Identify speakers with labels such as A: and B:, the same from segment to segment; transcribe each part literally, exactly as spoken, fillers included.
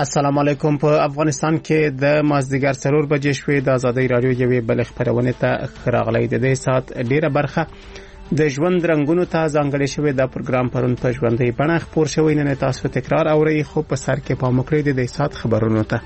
A: السلام علیکم. په افغانستان کې د مازدیګر څلور بجې شوې د ازادي رادیو یوې بل خبرونه ته راغلی. د دې سات ډیره برخه د ژوند رنگونو ته ځانګړې شوې. دا پروګرام پرون په ژوندۍ بڼه خبر شوی. نن تاسو تکرار اورئ، خو په سر کې پام وکړئ د دې سات خبرونو ته.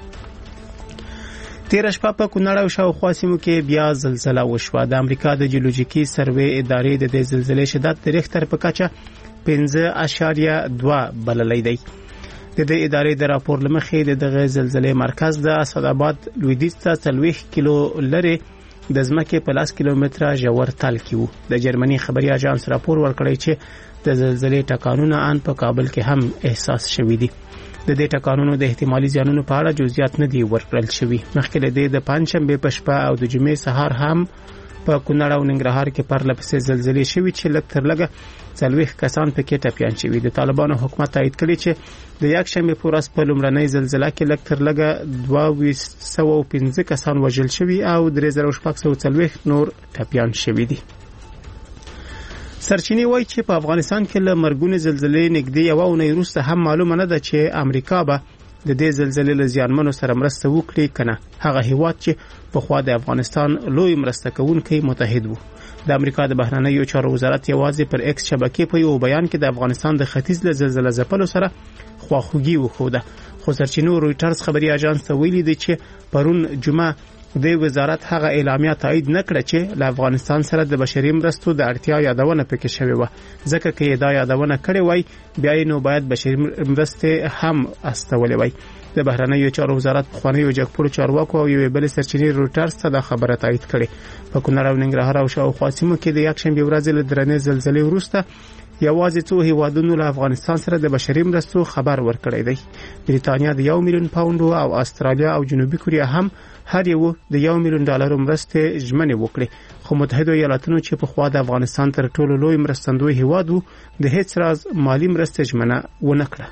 A: تیر شپه په کونړ او شاوخوا سیمو کې بیا زلزلہ وشوه. د امریکا د جیولوژیکي سروې ادارې د دې زلزلې شدت د ریختر په کچه پنځه اعشاریه دوه بللی دی. د دې ادارې د راپور لمخې د دغه زلزلې مرکز د اسداباد لویدیځ ته څلوېښت کیلو لري د ځمکې په لاس کیلومتره ژور تل کې وو. د جرمني خبري اژانس راپور ورکړی چې د زلزلې ټکانونه ان په کابل کې هم احساس شوي دي. د دې ټکانونو د احتمالي زیانونو په اړه جزئیات نه دي ورکړل شوي. مخکې له دې د پنځشنبه په شپه او د جمعې سهار هم په کونړ او ننګرهار کې پرله پسې زلزلې شوي چې لږ تر لږه څلوېښت کسان پکې ټپیان شوي. د طالبانو حکومت تایید کړی چې د یکشنبه په ورځ په لومړنۍ زلزلہ کې لږ تر لږه دوه سوه پنځه کسان وژل شوي او درې زره شپږ سوه څلوېښت نور ټپیان شوي دي. سرچینې وایي چې په افغانستان کې له مرګونې زلزلې نږدې یوه اونۍ وروسته هم معلومه نه ده چې امریکا به د دې زلزلې له زیانمنو سره مرسته وکړي کنه. هغه هیواد چې په خوا د افغانستان لوی مرسته کوونکی متحد وو. د امریکا د بهرنیو چارو وزارت یوازې پر ایکس شبکې په یو بیان کې د افغانستان د ختیځ له زلزلې ځپلو سره خواخوږي وښوده. خو سرچینو رویټرز خبري اژانس ته ویلي دی چې پرون جمعه د وزارت هغه اعلامیه تایید نکړه چې له افغانستان سره د بشري مرستو د اړتیا یادونه پکې شوې و. ځکه چې دا یادونه کړې وای بیا نو باید بشري مرستې هم استولې وای. د بهرنیو چارو وزارت خوانیو جګپور چارواکو او یو بل سرچینې رویټرز ته دا خبره تایید کړې. په کونړ او ننګرهار او شاوخوا سیمو کې د یکشنبه ورځ له درنې زلزلې وروسته یوازې څو هیوادونو له افغانستان سره د بشري مرستو خبر ورکړی دی. بریتانیا د یو میلیون پاوند او استرالیا او جنوبي کوریا هم هر یو د یو میلیون ډالر مرستې ژمنې وکړي. خو متحده ایالاتونو چې په خوا د افغانستان تر ټولو لوی مرستندوی هیواد وو د هیڅ راز مالی مرستې ژمنه ونه کړه.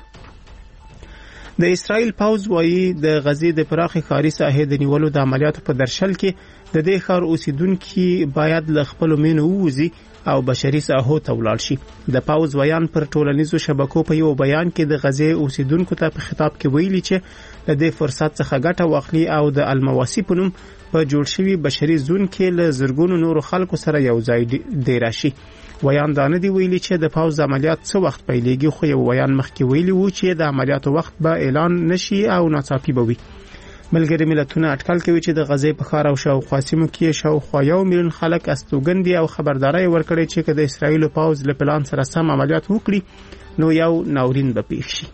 A: د اسرائیل پوځ وایي د غزې د پراخې ښاري ساحې د نیولو د عملیاتو په درشل کې د دې ښار اوسیدونکي باید له خپلو مینو ووځي او بشري ساحو ته ولاړ شي. د پوځ ویان پر ټولنیزو شبکو په یو بیان کې د غزې اوسیدونکو ته په خطاب کې ویلي چې له دې فرصت څخه ګټه واخلي او د المواسی په نوم په جوړ شوي بشري زون کې له زرګونو نورو خلکو سره یو ځای ډیر شي. ویان دا نه دی ویلي چې د پوځ عملیات څه وخت پیلېږي، خو یو ویان مخکې ویلي وو چې د عملیاتو وخت به اعلان نشي او ناڅاپي به وي. ملګری ملتونه اټکل کوي چې د غزې په ښار او شاوخوا سیمو کې شاوخوا یو میلیون خلک استوګن دي او خبرداري ورکړي چې د اسرائیل پوځ له پلان سره سم عملیات وکړي نو یو ناورین به پیښ شي.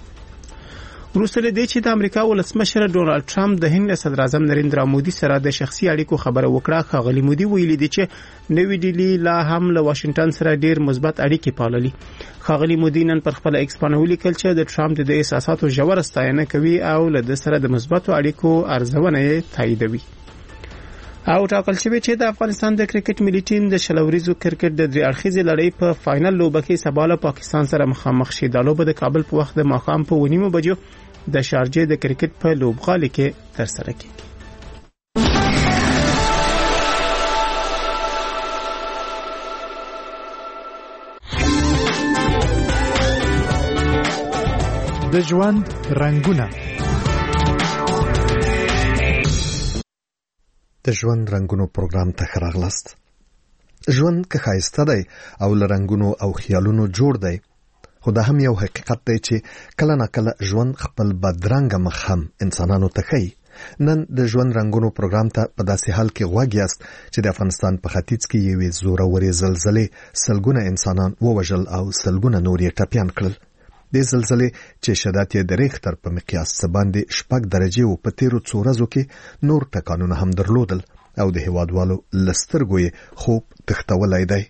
A: وروسته له دې چې د امریکا ولسمشر ډونالد ټرمپ د هند صدر اعظم نریندرا مودي سره د شخصي اړیکو خبره وکړه، ښاغلي مودي ویلي دی چې نوې ډیلی لا هم له واشنگټن سره ډیر مثبت اړیکې پاللي. ښاغلي مودي نن پر خپل ایکس باندې ولیکل چې د ټرمپ د احساساتو ژور ستاینه کوي او له د سره د مثبتو اړیکو ارزونه یې تاییدوي. او ټاکل شوی چې د افغانستان د کرکټ ملي ټیم د شلوریزو کرکټ د درې اړخیزې لړۍ په فائنل لوبه کې سبا له پاکستان سره مخامخ شي. دا لوبه د کابل په وخت د ماښام په ونیمو بجو د شارجې د کرکټ په لوبغالي کې ترسره کیږي.
B: د ژوند رنگونه
C: د ژوند رنگونو پروګرام ته راغلاست. ژوند که ښایسته دی او له رنگونو او خیالونو جوړ دی، خو دا هم یو حقیقت دی چې کله نه کله ژوند خپل بدرنګه مخ هم انسانانو ته ښیي. نن د ژوند رنگونو پروګرام ته په داسې حال کې غوږ یاست چې د افغانستان په ختیځ کې یوې زورورې زلزلې سلګونه انسانان ووژل او سلګونه نور یې ټپیان کړل. د زلزلې چې شدت یې د ریختر په مقیاس څه باندې شپږ درجې و په تیرو څو ورځو کې نور ټکانونه هم درلودل او د هیوادوالو له سترګو یې خوب تښتولی دی.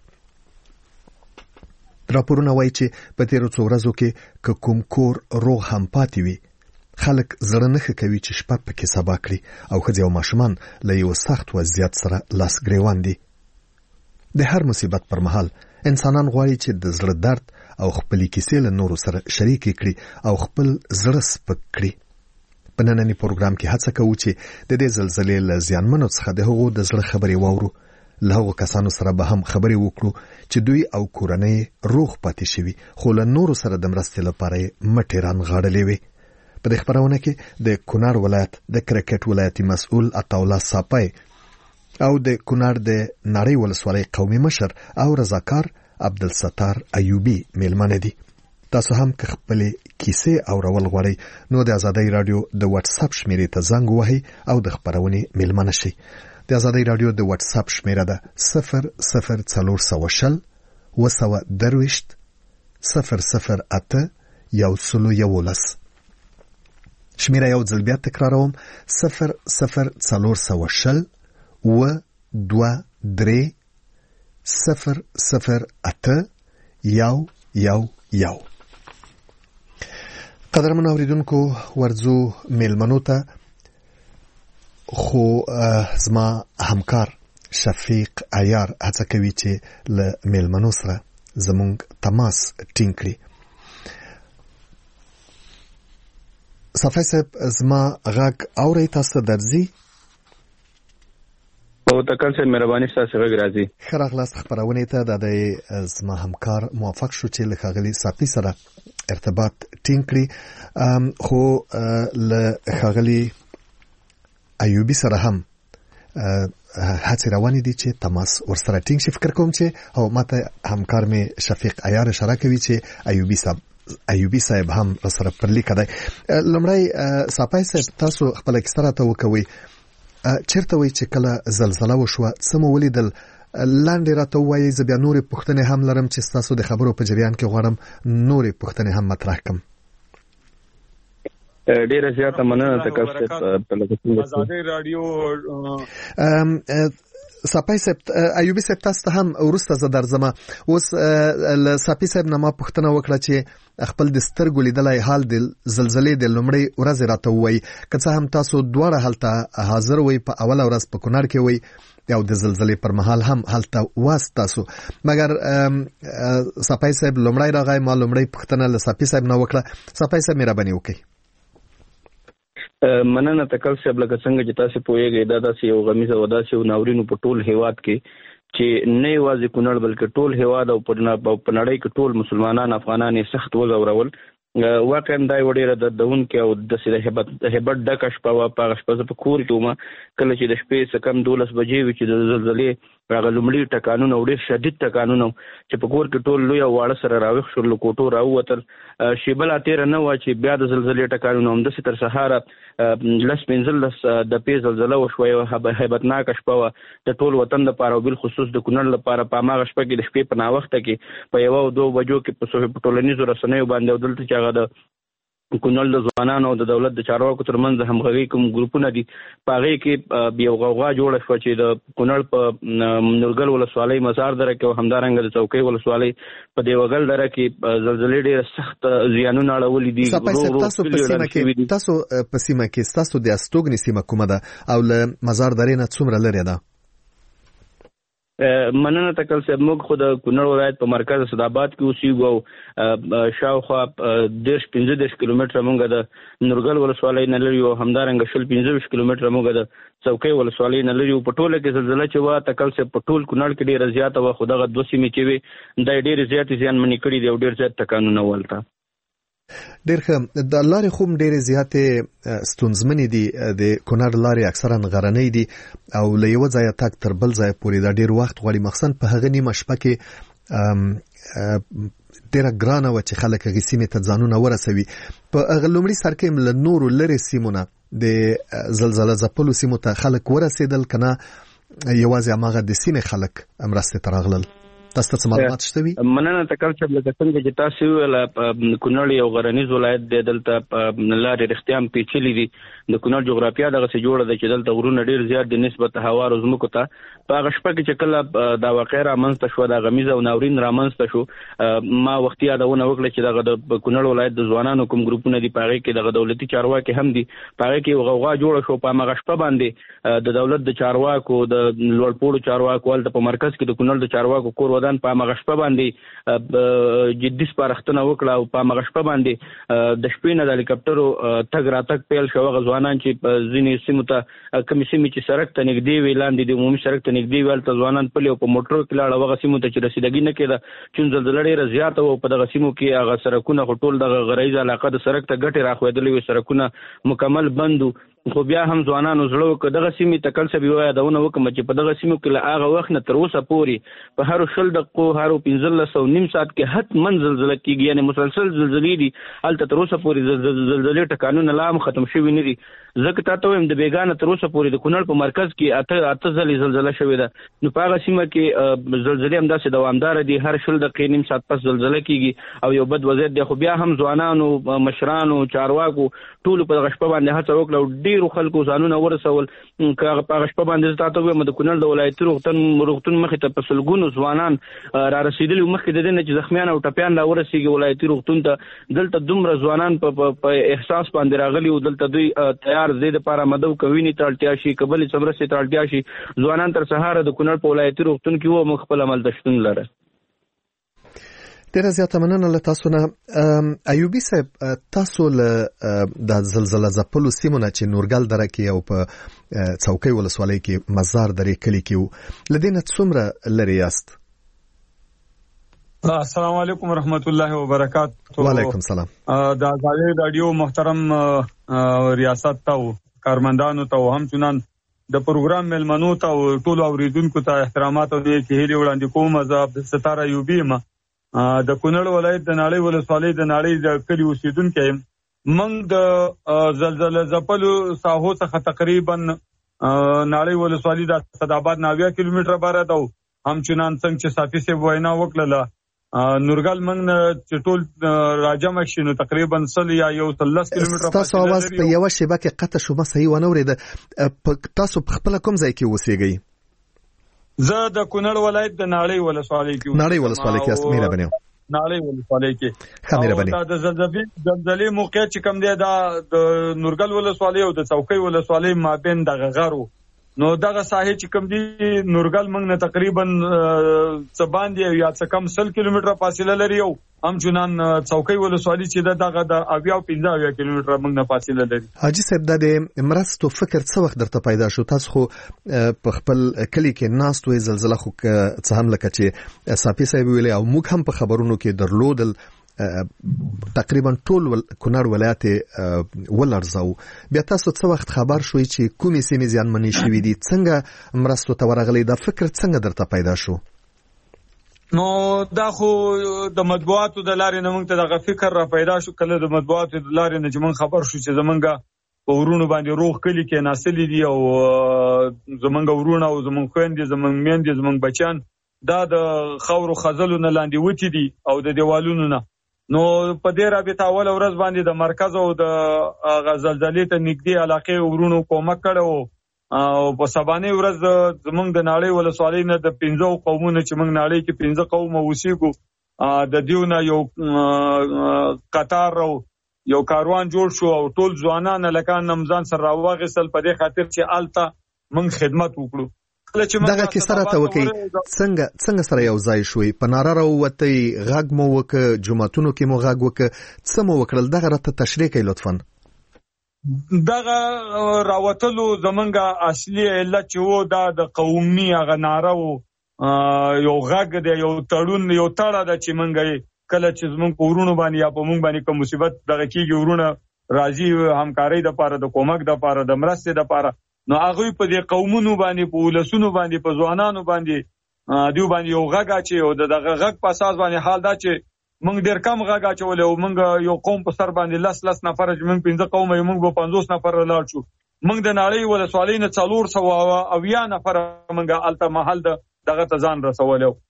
C: راپورونه وایي چې په تیرو څو ورځو کې که کوم کور روغ هم پاتې وي، خلک زړه نه ښه کوي چې شپه پکې سبا کړي او ښځې او ماشومان له یو سخت وضعیت سره لاس ګریوان دي. د هر مصیبت پر مهال انسانان غواړي چې د زړه درد او خپلې کیسې له نورو سره شریکې کړي او خپل زړه سپک کړي. په ننني پروګرام کې هڅه کوو چې د دې زلزلې له زیانمنو څخه د هغو د زړه خبرې واورو. له هغو کسانو سره به هم خبرې وکړو چې دوی او کورنۍ روغ پاتې شوي خو له نورو سره د مرستې لپاره یې مټې رانغاړلې وي. په دې خبرونه کې د کونړ ولایت د کرکټ ولایتي مسؤل عطاالله صاپای او د کونړ د نړۍ ولسوالۍ قومي مشر او رضاکار عبدالستار ایوبی میلمانه دي. تاسو هم که خپل کیسې او رول غواړئ نو د آزادۍ رادیو د واتس اپ شمیرې ته زنګ وهئ او د خبرونې میلمانه شئ. د آزادۍ رادیو د واتس اپ شمیره ده صفر صفر څلور سوه شل اوه سوه درویشت صفر صفر اته یو سلو یولس. شمیره یو ځل بیا تکراروم صفر صفر څلور سوه شل اوه دوه درې صفر صفر اته یو یو یو. قدرمن اوریدونکو ورځو میلمنو ته خو زما همکار شفیق عیار هڅه کوي چې له میلمنو سره زمونږ تماس ټینګ کړي. صفای صاحب زما غږ اورئ تاسو درځي؟
D: او تکل سره مهرباني تاسو غږ راځي.
C: ښه راغلاست خبرونه ته. د زما همکار موافق شو چې له ښاغلي صافي سره ارتباط ټینګ کړي، خو له ښاغلي ایوبی سره هم هڅه روانې دي چې تماس ورسره ټینګ شي. فکر کوم چې او ماته همکار مې شفیق عیار اشاره کوي چې ایوبی صاحب ایوبی صاحب هم سره پر لیک دی. لمړی صافی صاحب تاسو خپل کیسه راته وکوي، چیرته وای چې کله زلزلہ وشوه څه مو ولیدل؟ لاندې راته وایي زه بیا نورې پوښتنې هم لرم چې ستاسو د خبرو په جریان کې غواړم نورې پوښتنې هم مطرح کړم.
D: ډیره زیاته مننه تاسو په
E: آزادۍ رادیو.
C: صافی صاحب ایوبی صاحب تاسو هم ورسته زه درځم. اوس ل صافی صاحب نه ما پوښتنه وکړه چې خپل د سترګو لیدلای حال د زلزلې د لومړۍ ورځ راته وایي، که څه هم تاسو دواړه هلته حاضر وئ، په اوله ورځ په کونړ کې وئ او د زلزلې پر مهال هم هلته واست تاسو، مګر صافی صاحب لومړی راغی، ما لومړی پوښتنه له صافی صاحب نه وکړه. صافی صاحب مهرباني وکړئ.
D: مننه تکل صاحب، لکه څنګه چې تاسو پوهیږئ دا داسې یو غمیزه او داسې یو ناورینو په ټول هیواد کې چې نه یوازې کونړ بلکې ټول هیواد او په نړۍ کې ټول مسلمانان افغانان یې سخت وځورول. واقعا دا یو ډېره دردونکې او داسې د هیبت هیبت ډکه شپه وه. په هغه شپه زه په کور کې وم کله چې د شپې څه کم دولس بجې وې چې د زلزلې هغه لومړي ټکانونه او ډېر شدید ټکانونه چې په کور کې ټول لوی او واړه سره راویښ شول، له کوټو راووتل. شیبه لا تېره نه وه چې بیا د زلزلې ټکانونه همداسې تر سهاره لس پنځلس دپې زلزله وشوه. یوه هیبتناکه شپه وه د ټول وطن لپاره او بالخصوص د کونړ لپاره. په هماغه شپه کې د شپې په ناوخته کې په یوه او دوه بجو کې په ټولنیزو رسنیو باندې او دلته چې هغه د کونړ د ځوانانو او د دولت د چارواکو ترمنځ همغږي کوم ګروپونه دي، په هغې کې یو غوغا جوړه شوه چې د کونړ په نورګل ولسوالۍ مزار دره کې او همدارنګه د چوکۍ ولسوالۍ په دیوګل دره کې زلزلې ډېر سخت زیانونه اړولي دي.
C: تاسو په سیمه کې تاسو په سیمه کې ستاسو د استوګنې سیمه کومه ده او له مزار درې نه څومره لرې ده؟
D: مننه تکل صاحب، موږ خو د کونړ ولایت په مرکز سداباد کې اوسېږو او شاوخوا دېرش پنځه دېرش کیلومتره موږ د نورګل ولسوالۍ نه لري او همدارنګه شل پنځه ویشت کیلومتره موږ د چوکۍ ولسوالۍ نه لري. په ټوله کې زلزله چې وه تکل صاحب په ټول کونړ کې ډېره زیاته وه، خو دغه دوه سیمې چې وې دا یې ډېرې زیاتې زیانمنې کړي دي او ډېر زیات ټکانونه ولته.
C: ډېر ښه. د لارې خو هم ډېرې زیاتې ستونزمنې دي. د کونړ لارې اکثرا غرنۍ دي او له یوه ځایه تګ تر بل ځایه پورې دا ډېر وخت غواړي، مخصوصا په هغه نیمه شپه کې ډېره ګرانه وه چې خلک هغې سیمې ته ځانونه ورسوي. په هغه لومړي سر کې هم له نورو لرې سیمو نه د زلزله ځپلو سیمو ته خلک ورسېدل، که نه یوازې هماغه د سیمې خلک مرستې ته راغلل؟ تاسو ته معلومات شته وي؟
D: مننه تکل صاحب، لکه څنګه چې تاسو ویل کونړ یو غرنیز ولایت دی، دلته لارې رښتیا هم پیچلي دي. د کونړ جغرافیه دغسې جوړه ده چې دلته غرونه ډېر زیات دي نسبت هوارو ځمکو ته. په هغه شپه کې چې کله دا واقعه رامنځته شوه، دا غمیزه او ناورین رامنځته شو، ما وختي یادونه وکړه چې دغه د کونړ ولایت د ځوانانو کوم ګروپونه دي په هغې کې دغه دولتي چارواکي هم دي، په هغې کې یو غوغا جوړه شوه. په هماغه شپه باندې د دولت د چارواکو د لوړ پوړو چارواکو هلته په مرکز کې د کونړ د چارواکو کور ودان په مغشپه باندې جدي سپارښتنه وکړه او په مغشپه باندې د شپې نه د هلیکاپټرو تګ راتګ پیل شو. هغه ځوانان چې په ځینې سیمو ته کومې سیمې چې سړک ته نږدې وي لاندې د عمومي سړک ته نږدې وي هلته ځوانان پلي او په موټرو کې لاړه. هغه سیمو ته چې رسیدګي نه کېده چون زلزله ډېره زیاته وه په دغه سیمو کې هغه سړکونه خو ټول دغه غرایزه علاقه د سړک ته ګټې راښوېدلې وي، سړکونه مکمل بند وو. خو بیا هم ځوانانو زړه وکړه دغه سیمې ته کل څه به یادونه وکړم چې په دغه سیمو کې له هغه وخت نه تر اوسه پورې په هرو شل دقیقو هرو پنځلس او نیم ساعت کې حتما زلزله کېږي، یعنې مسلسل زلزلې دي. هلته تر اوسه پورې زلزلې ټکانونه لا هم ختم شوي نه دي. ځکه تا ته وایم د بیګانه تر اوسه پورې د کونړ په مرکز کې اته اته ځلې زلزله شوې ده. نو په هغه سیمه کې زلزلې همداسې دوامداره دي، هر شل دقیقې نیم ساعت پس زلزله کېږي او یو بد وضعیت دی. خو بیا هم ځوانانو مشرانو چارواکو ټولو په دغه شپه باندې هڅه وکړه او ډېرو خلکو ځانونه ورسول. که هغه په هغه شپه باندې تا ته وایم د کونړ د ولایتي روغتون روغتون مخې ته په سلګونو ځوانان را رسېدلي مخکې د دې نه چې زخمیان او ټپیان را ورسېږي ولایتي روغتون ته. دلته دومره ځوانان په احساس باندې راغلي او دلته دوی تیار دې دپاره مده کوینې ته اړتیا شي، که بلې څه مرستې ته اړتیا شي. ځوانان تر سهاره د کونړ په ولایتي روغتون کې وو، موږ خپل عمل ته شتون لره.
C: ډیره زیاته مننه له تاسو نه. ایوبي صاحب، تاسو له د زلزله ځپلو سیمو نه چې نورګل دره کې او په څوکۍ ولسوالۍ کې مزار درې کلي کې وو، له دې نه څومره لرې یاست؟
E: السلام علیکم ورحمت الله وبرکاتہ.
C: وعلیکم السلام.
E: د ازادي رادیو محترم ریاست ته او کارمندانو ته او همچنان د پروګرام ملمنو ته او ټولو اوریدونکو ته احترامات او نیک هیلې وړاندې کوم. زه ستاره ایوبي یم، د کونړ ولایت د ناړۍ ولسوالۍ د ناړۍ د کلي اوسیدونکی یم. موږ د زلزله ځپلو ساحو څخه تقریبا ناړۍ ولسوالۍ د اسداباد نه اویا کیلومتره بره ده. همچنان څنګه چې صافي صاحب وینا وکړله نورګل موږ نه چې ټول راجمع شي نو تقریبا سل یا یو سلس کیلومتره.
C: تاسو اواز په یوه شیبه کې قطع شو، ما صحیح ونه اورېده. تاسو په خپله کوم ځای کې اوسېږئ؟
E: زه د کونړ ولایت د ناړۍ ولسوالۍ کې
C: ناړۍ ولسوالۍ کې یاست؟ مهرباني
E: ناړۍ ولسوالۍ کې.
C: ښه مهرباني.
E: دا د زلزلې موقعیت چې کوم دی دا د نورګل ولسوالۍ او د څوکۍ ولسوالۍ مابین دغه غر و. نو دغه ساحې چې کوم دي نورګل موږ نه تقریبا څه باندې یا څه کم سل کیلومتره فاصله لري او همچنان څوکۍ ولسوالۍ چې ده دغه د اویا او پنځه اویا کیلومتره موږ نه فاصله لري.
C: حاجي صاحب، دا د مرستو فکر څه وخت درته پیدا شو؟ تاسو خو په خپل کلي کې ناست وئ، زلزله خو څه هم لکه چې صافي صاحب ویلي او موږ هم په خبرونو کې درلودل تقریبا ټول کونړ ولایت ولړزاو. بیا تاسو څه وخت خبر شوئ چې کومې سیمې زیانمنې شوي دي؟ څنګه مرستو ته ورغلئ؟ دا فکر څنګه درته پیدا شو؟
E: نو دا خو د مطبوعاتو د لارې نه موږ ته دغه فکر را پیدا شو. کله د مطبوعاتو د لارې نه چې موږ خبر شو چې زمونږ په ورونو باندې روغ کلي کې ناستلي دي او زمونږ ورونه او زمونږ خویندې، زمونږ میندې، زمونږ بچیان دا د خاورو خزلو نه لاندې وتي دي او د دیوالونو نه. نو په دې رابطه اول ورځ باندې د مرکز او د زلزلې ته نږدې علاقې ورونو کومک کړو او په سبانه ورځ زمونږ د ناړۍ ولسوالۍ نه د پنځو قومونو چې موږ ناړۍ کې پنځه قوم اوسېږو د دیو نه یو قطار او یو کاروان جوړ شو او ټول ځوانان لکان نمزان سره راوغسل په دې خاطر چې آلته موږ خدمت وکړو.
C: دغه کیسه راته وکړئ، څنګه څنګه سره یو ځای شوئ؟ په ناره راووتئ، غږ مو وکړه، جوماتونو کې مو غږ وکړه، څه مو وکړل؟ دغه راته تشریح کړئ لطفا.
E: دغه راوتلو زمونږ اصلي علت چې و دا د قومي هغه ناره و، یو غږ دی، یو تړون، یو تړه ده چې موږ کله چې زمونږ په ورونو باندې یا په موږ باندې کوم مصیبت دغه کېږي ورونه راځي همکارۍ دپاره، د کومک دپاره، د مرستې دپاره. نو هغوی په دې قومونو باندې، په ولسونو باندې، په ځوانانو باندې دیو باندې یو غږ اچوي او دغه غږ په اساس باندې حال دا چې موږ ډېر کم غږ اچولی او موږ یو قوم په سر باندې لس لس نفره چې موږ پنځه قومه یو، موږ به پنځوس نفره لاړ شو. موږ د ناړۍ ولسوالۍ نه څلور سوه اویا نفره موږ هلته محل د دغه ته ځان رسولی و.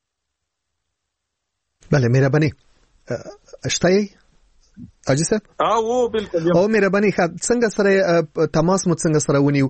C: بله، مهرباني شته یې حاجي صاحب؟
E: او بالکل
C: او مهرباني څنګه سره تماس مو څنګه سره ونیو؟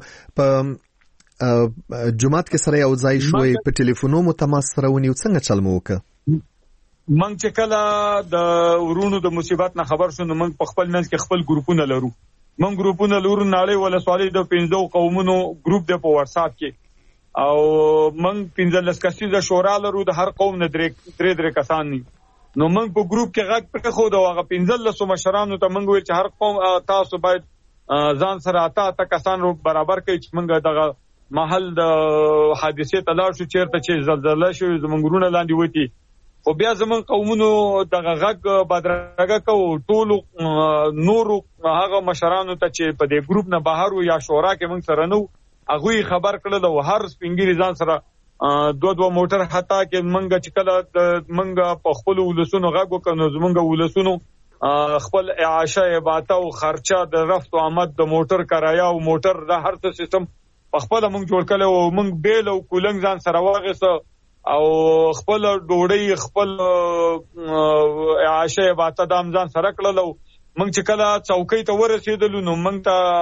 C: په جمعات کې سره یو ځای شوي، په ټلیفونو مو تماس سره ونیو، څنګه چل مو وکړه؟
E: موږ چې کله د ورونو د مصیبت نه خبر شو نو موږ په خپل منځ کې خپل ګروپونه لرو. موږ ګروپونه لرو، ناړۍ ولسوالۍ د پنځو قومونو ګروپ دی په واتساپ کې. او موږ پنځلس کسیزه شورا لرو د هر قوم نه درې درې درې کسان دي. نو موږ په ګروپ کې غږ پرې خو د هغه پنځلس مشرانو ته موږ ویل چې هر قوم تاسو باید ځان سره اته اته کسان برابر کړئ چې موږ دغه محل د حادثې ته لاړ شو چیرته چې زلزلہ شوې زموږ غرونه لاندې وتی. خو بیا زموږ قومونو دغه غږ بدرګه کوو ټولو نورو هغه مشرانو ته چې په دې ګروپ نه بهر یا شورا کې موږ سره نو هغه خبر کړل او هر سپینګری ځان سره دو دو موټر حتا کې موږ چې کله موږ په خپل ولسونو غږ وکړو زموږ ولسونو خپل اعاشه عبادت او خرچه د رفت او آمد د موټر کرایه او موټر د هر څه سیستم په خپل موږ جوړ کړو او موږ بیل او کولنګ ځان سره واغسه او خپل ډوډۍ خپل اعاشه عبادت د امزان سره کړلو. موږ چې کله چوکۍ ته ورسېدلو نو موږ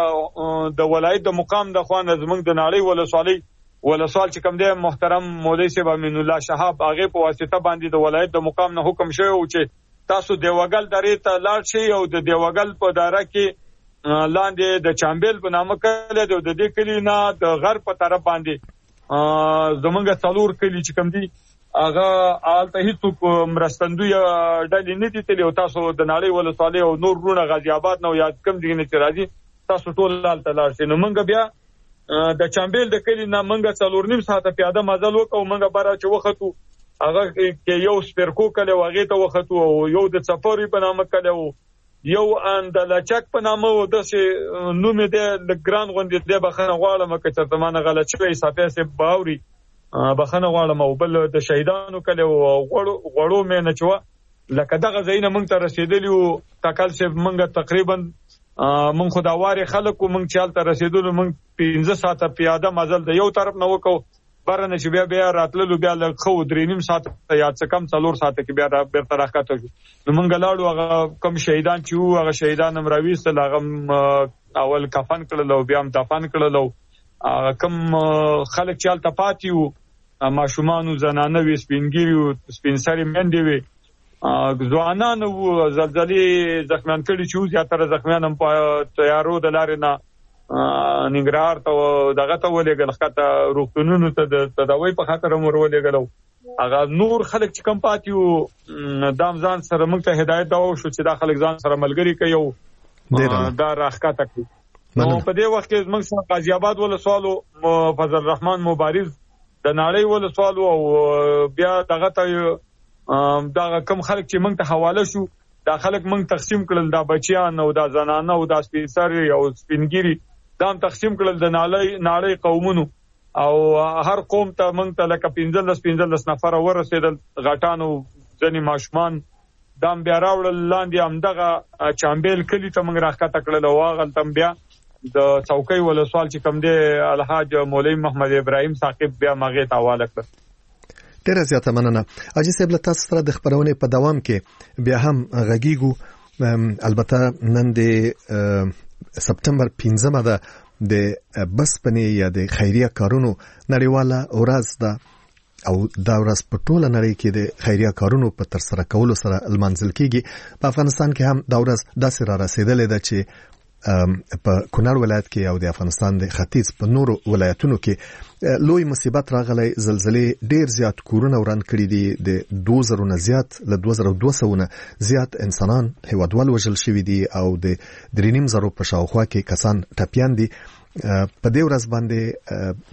E: ته د ولایت د مقام د خوانه زموږ د ناړۍ ولسوالۍ ولسوال چې کوم دی محترم مولوی صاحب امین الله شهاب هغه په واسطه باندې د ولایت د مقام نه حکم شوی او چې تاسو دیوګل درې ته لاړ شئ او د دیوګل په دایره کې لاندې د چامبیل په نامه کله د دې کلی نه د غرب په طرف باندې زمونږ څلور کلی چې کوم دي هغه آلته هیڅ مرستندوی ډلې نه دي تللی او تاسو د ناړۍ ولسوالۍ او نور رونه غازی آباد نه یاد کم دي نه چې راځي تاسو ټول آلته لاړ شئ. نو موږ بیا د چامبیل د کلی نه موږ څلور نیم ساعته پیاده مزل وکړو. موږ باره چې وختو هغه کې یو سپیرکو کلی هغې ته وختو او یو د څپري په نامه کلی و یو اندلچک په نامه و داسې نوم یې دی لږ ګران غوندې دی بخښنه غواړم که چېرته مانه غلط شوی صافی صاحب به اوري بخښنه غواړم. او بل د شهیدانو کلی و غوړو مې نه چې وه لکه دغه ځایونه موږ ته رسېدلي وو. تکل صاحب موږ تقریبا موږ خو د وارې خلک وو موږ چې هلته رسېدلو موږ پنځه ساعته پیاده مزل د یو طرف نه وکړو بره نه چې بیا بیا راتللو بیا لږ ښه و درې نیم ساعته یا څه کم څلور ساعته کې بیا بیرته راښکته شو. نو موږ لاړو هغه کم شهیدان چې وو هغه شهیدان هم راویستل هغه اول کفن کړل او بیا هم دفن کړل او هغه کم خلک چې هلته پاتې وو ماشومان وو زنانه وې سپینګیري وو سپین سرې میندې وې ځوانان وو زلزلې زخمیان کړي چې وو زیاتره زخمیان هم په تیارو د لارې نه ننګرهار ته دغه ته ولېږل ښکته روغتونونو ته د تداوۍ په خاطر هم ور ولېږل. هغه نور خلک چې کم پاتې وو دا هم ځان سره موږ ته هدایت دا وشو چې دا خلک ځان سره ملګري کوي او دا راښکته کړي. نو په دې وخت کې زموږ سره غازی آباد ولسوالو فضل الرحمن مبارز د ناړۍ ولسوالو او بیا دغه ته دغه کم خلک چې موږ ته حواله شو دا خلک موږ تقسیم کړل دا بچیان او دا زنانه او دا سپین سرې او سپینګیري دا هم تقسیم کړل د ناړۍ ناړۍ قومونو او هر قوم ته موږ ته لکه پنځلس پنځلس نفره ورسېدل غټان او ځینې ماشومان دا هم بیا راوړل لاندې همدغه چامبیل کلي ته موږ راښکته کړل او هغلته هم بیا د څوکۍ ولسوال چې کوم دی الحاج مولوي محمد ابراهیم ثاقب بیا هغې ته حواله کړل.
C: ډېره زیاته مننه. حاجي صاحب له تاسو سره د خپرونې په دوام کې بیا هم غږیږو. البته نن د سپتمبر پنځمه ده د بسپنې یا د خیریه کارونو نړیواله ورځ ده او دا ورځ په ټوله نړۍ کې د خیریه کارونو په ترسره کولو سره لمانځل کیږي. په افغانستان کې هم دا ورځ داسې را رسېدلې ده چې په کونړ ولایت کې او د افغانستان د ختیځ په نورو ولایتونو کې لوی مصیبت راغلی. زلزلې ډیر زیات کورونه وران کړي دي. د دوه زره نه زیات له دوه زره دوه سوه نه زیات انسانان هیوادوال وژل شوي دي او د درې نیم زرو په شاوخوا کې کسان ټپیان دي. په دې ورځ باندې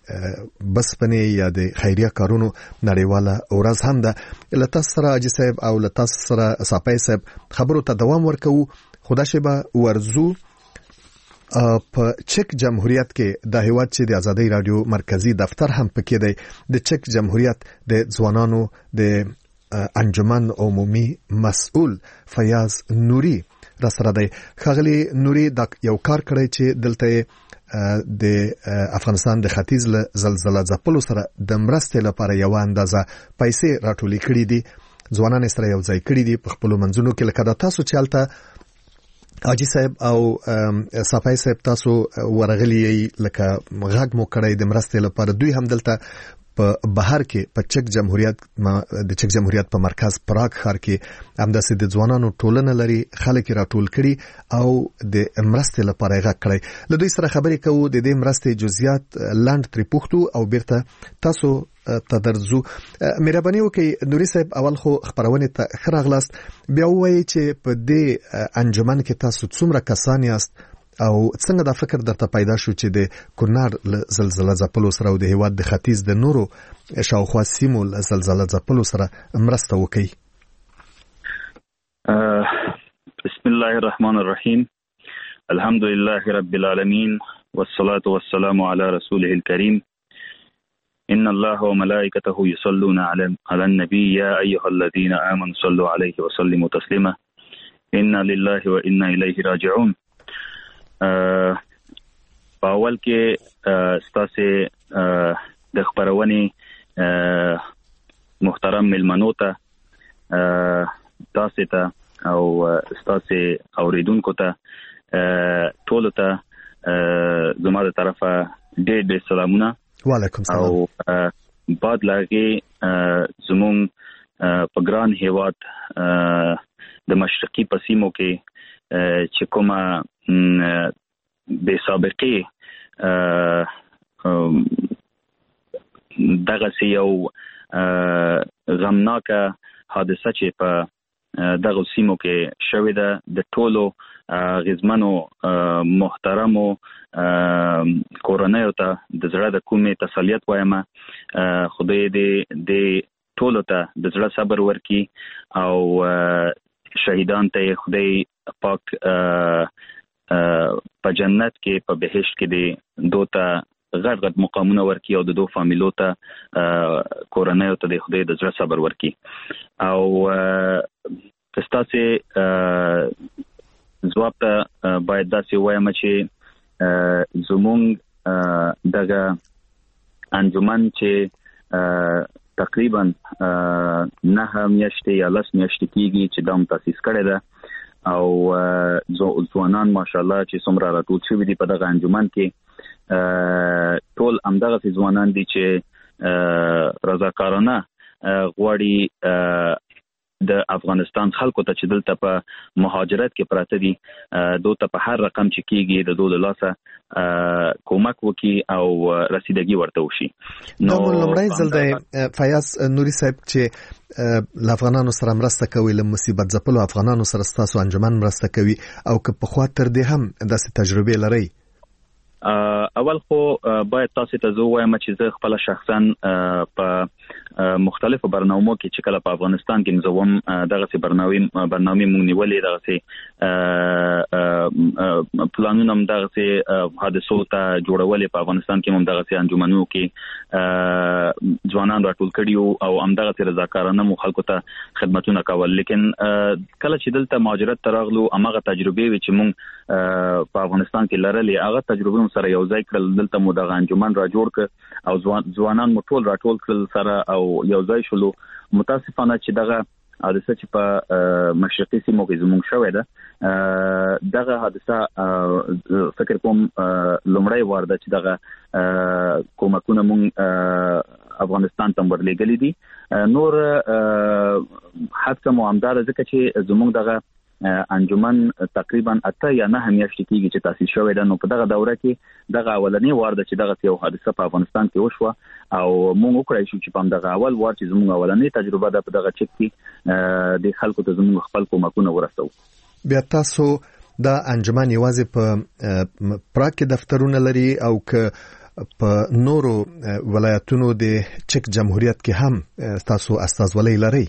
C: د بسپنې یا د خیریه کارونو نړیواله ورځ هم ده. له تاسو سره حاجي صاحب او له تاسو سره صافی صاحب خبرو ته دوام ورکوو. خدا شبه ورزو په چک جمهوریت کې د هیواد چې د ازادۍ رادیو مرکزی دفتر هم پکې دی. د چک جمهوریت د ځوانانو د انجمن عمومي مسؤل فیاض نوري را سره دی. ښاغلي نوري دا یو کار کړی چې دلته د افغانستان د ختیځ له زلزلې ځپلو سره د مرستې لپاره یو اندازه پیسې راټولې کړي دي. ځوانان سره یو ځای کړي دي په خپلو منځونو کې. لکه دا تاسو چې هلته حاجي صاحب او صافی صاحب تاسو ورغلی لکه غږ مو کړی د مرستې لپاره دوی هم دلته په بهر کې په چک جمهوریت د چک جمهوریت په مرکز پراګ ښار کې همداسې د ځوانانو ټولنه لري، خلک راټول کړي او د مرستې لپاره یې غږ کړی. له دوی سره خبرې کوو، د دې مرستې جزئیات لاند ترې پوښتو او بیرته تاسو ته درځو. مهرباني وکړئ نوري صاحب، اول خو خبرونه ته ښه راغلاست، بیا ووایئ چې په دې انجمن کې تاسو څومره کسان یاست او څنګه دا فکر درته پیدا شو چې د کونړ زلزلہ ځپلو سره او د هیواد د ختیځ د نورو شاوخوا سیمو زلزلہ ځپلو سره مرسته وکړي.
F: بسم الله الرحمن الرحیم، الحمد لله رب العالمین والصلاة والسلام على رسوله الكريم. ان الله وملائكته يصلون على على النبي يا ايها الذين امنوا صلوا عليه وسلموا تسليما. انا لله وانا اليه راجعون. په اول کې ستاسو د خبرونې محترم ملمنو ته تاسو ته او ستاسو اوریدونکو ته ټول ته زما د طرفه ډېر ډېر سلامونه.
C: وعلیکم السلام.
F: او بعد لاګي زمون په ګران هیواد د مشرقي پسیمو کې چې کومه بے سابقه دغه یو غمناکه حادثه چې په دغه سیمو کې شوې ده، د ټولو غزمنو محترمو کورنیو ته د زړه د کومې تسلیت وایم. خدای دې د ټولو ته د زړه صبر ورکړي او شهیدان ته خدای پاک په جنت کې په بهشت کې دی دوته غټ غټ مقامونه ورکړي او د دوه فامیلو ته کورنیو ته د خدای د زړه صبر ورکړي. او تاسو ځواب ته باید داسې وایم چې زمونږ دغه انجمن چې تقریبا نه میاشتې یا لس میاشتې کېږي چې دا تاسیس کړی ده او ځوانان ماشاءالله چې څومره راټول شوي دي په دغه انجمن کې، ټول همدغه ځوانان دي چې رضاکارانه غواړي د افغانستان خلکو ته چې دلته په مهاجرت کې پراته دي دوی ته په هر رقم چې کېږي د دوی لاسه کومک وکړي او رسیدګي ورته وشي.
C: نو لومړی ځل د فیاض نوري صاحب چې له افغانانو سره مرسته کوي، له مصیبت ځپلو افغانانو سره ستاسو انجمن مرسته کوي، او که په خوا تر دې هم داسې تجربې لرئ؟
F: اول خو باید تاسو ته زه وایم چې زه خپل شخصا په مختلفو برنامو کې چې کله په افغانستان کې نظام دغه سي برنامه برنامه مونږ نیولې دغه سي پلانونه هم دغه سي حادثو ته جوړولې په افغانستان کې هم دغه سي انجمنونو کې ځوانان راټول کړي او هم دغه سي رضاکارانه مو خلکو ته خدمتونه کول. لیکن کله چې دلته مهاجرت ترغلو امغه تجربه وي چې مونږ په افغانستان کې لرلې هغه تجربه سره یو ځای کړل، دلته مو دغه انجمن را جوړ ک او ځوانان مو ټول راټول کړل سره او یو ځای شولو. متاسفانه چې دغه حادثه چې په مشرقي سیمو کې زموږ شوې ده، دغه حادثه فکر کوم لومړی وار ده چې دغه کومکونه مونږ افغانستان ته ورلېږلي دي. نور حادثه مو همدار ځکه چې زموږ دغه انجمن تقریبا اته یا نه میاشتې کېږي چې تاسیس شوې ده. نو په دغه دوره کې دغه اولنی وار ده چې دغه یو حادثه په افغانستان کې وشوه او موږ وکړای شو چې په دغه اول وار چې زموږ اولنی تجربه ده په دغه چک کې د خلکو ته زموږ خپل کومکونه ورسو.
C: بیا تاسو دا انجمن یوازې په پراګ کې دفترونه لري او که په نورو ولایتونو د چک جمهوریت کې هم تاسو استازولۍ لري؟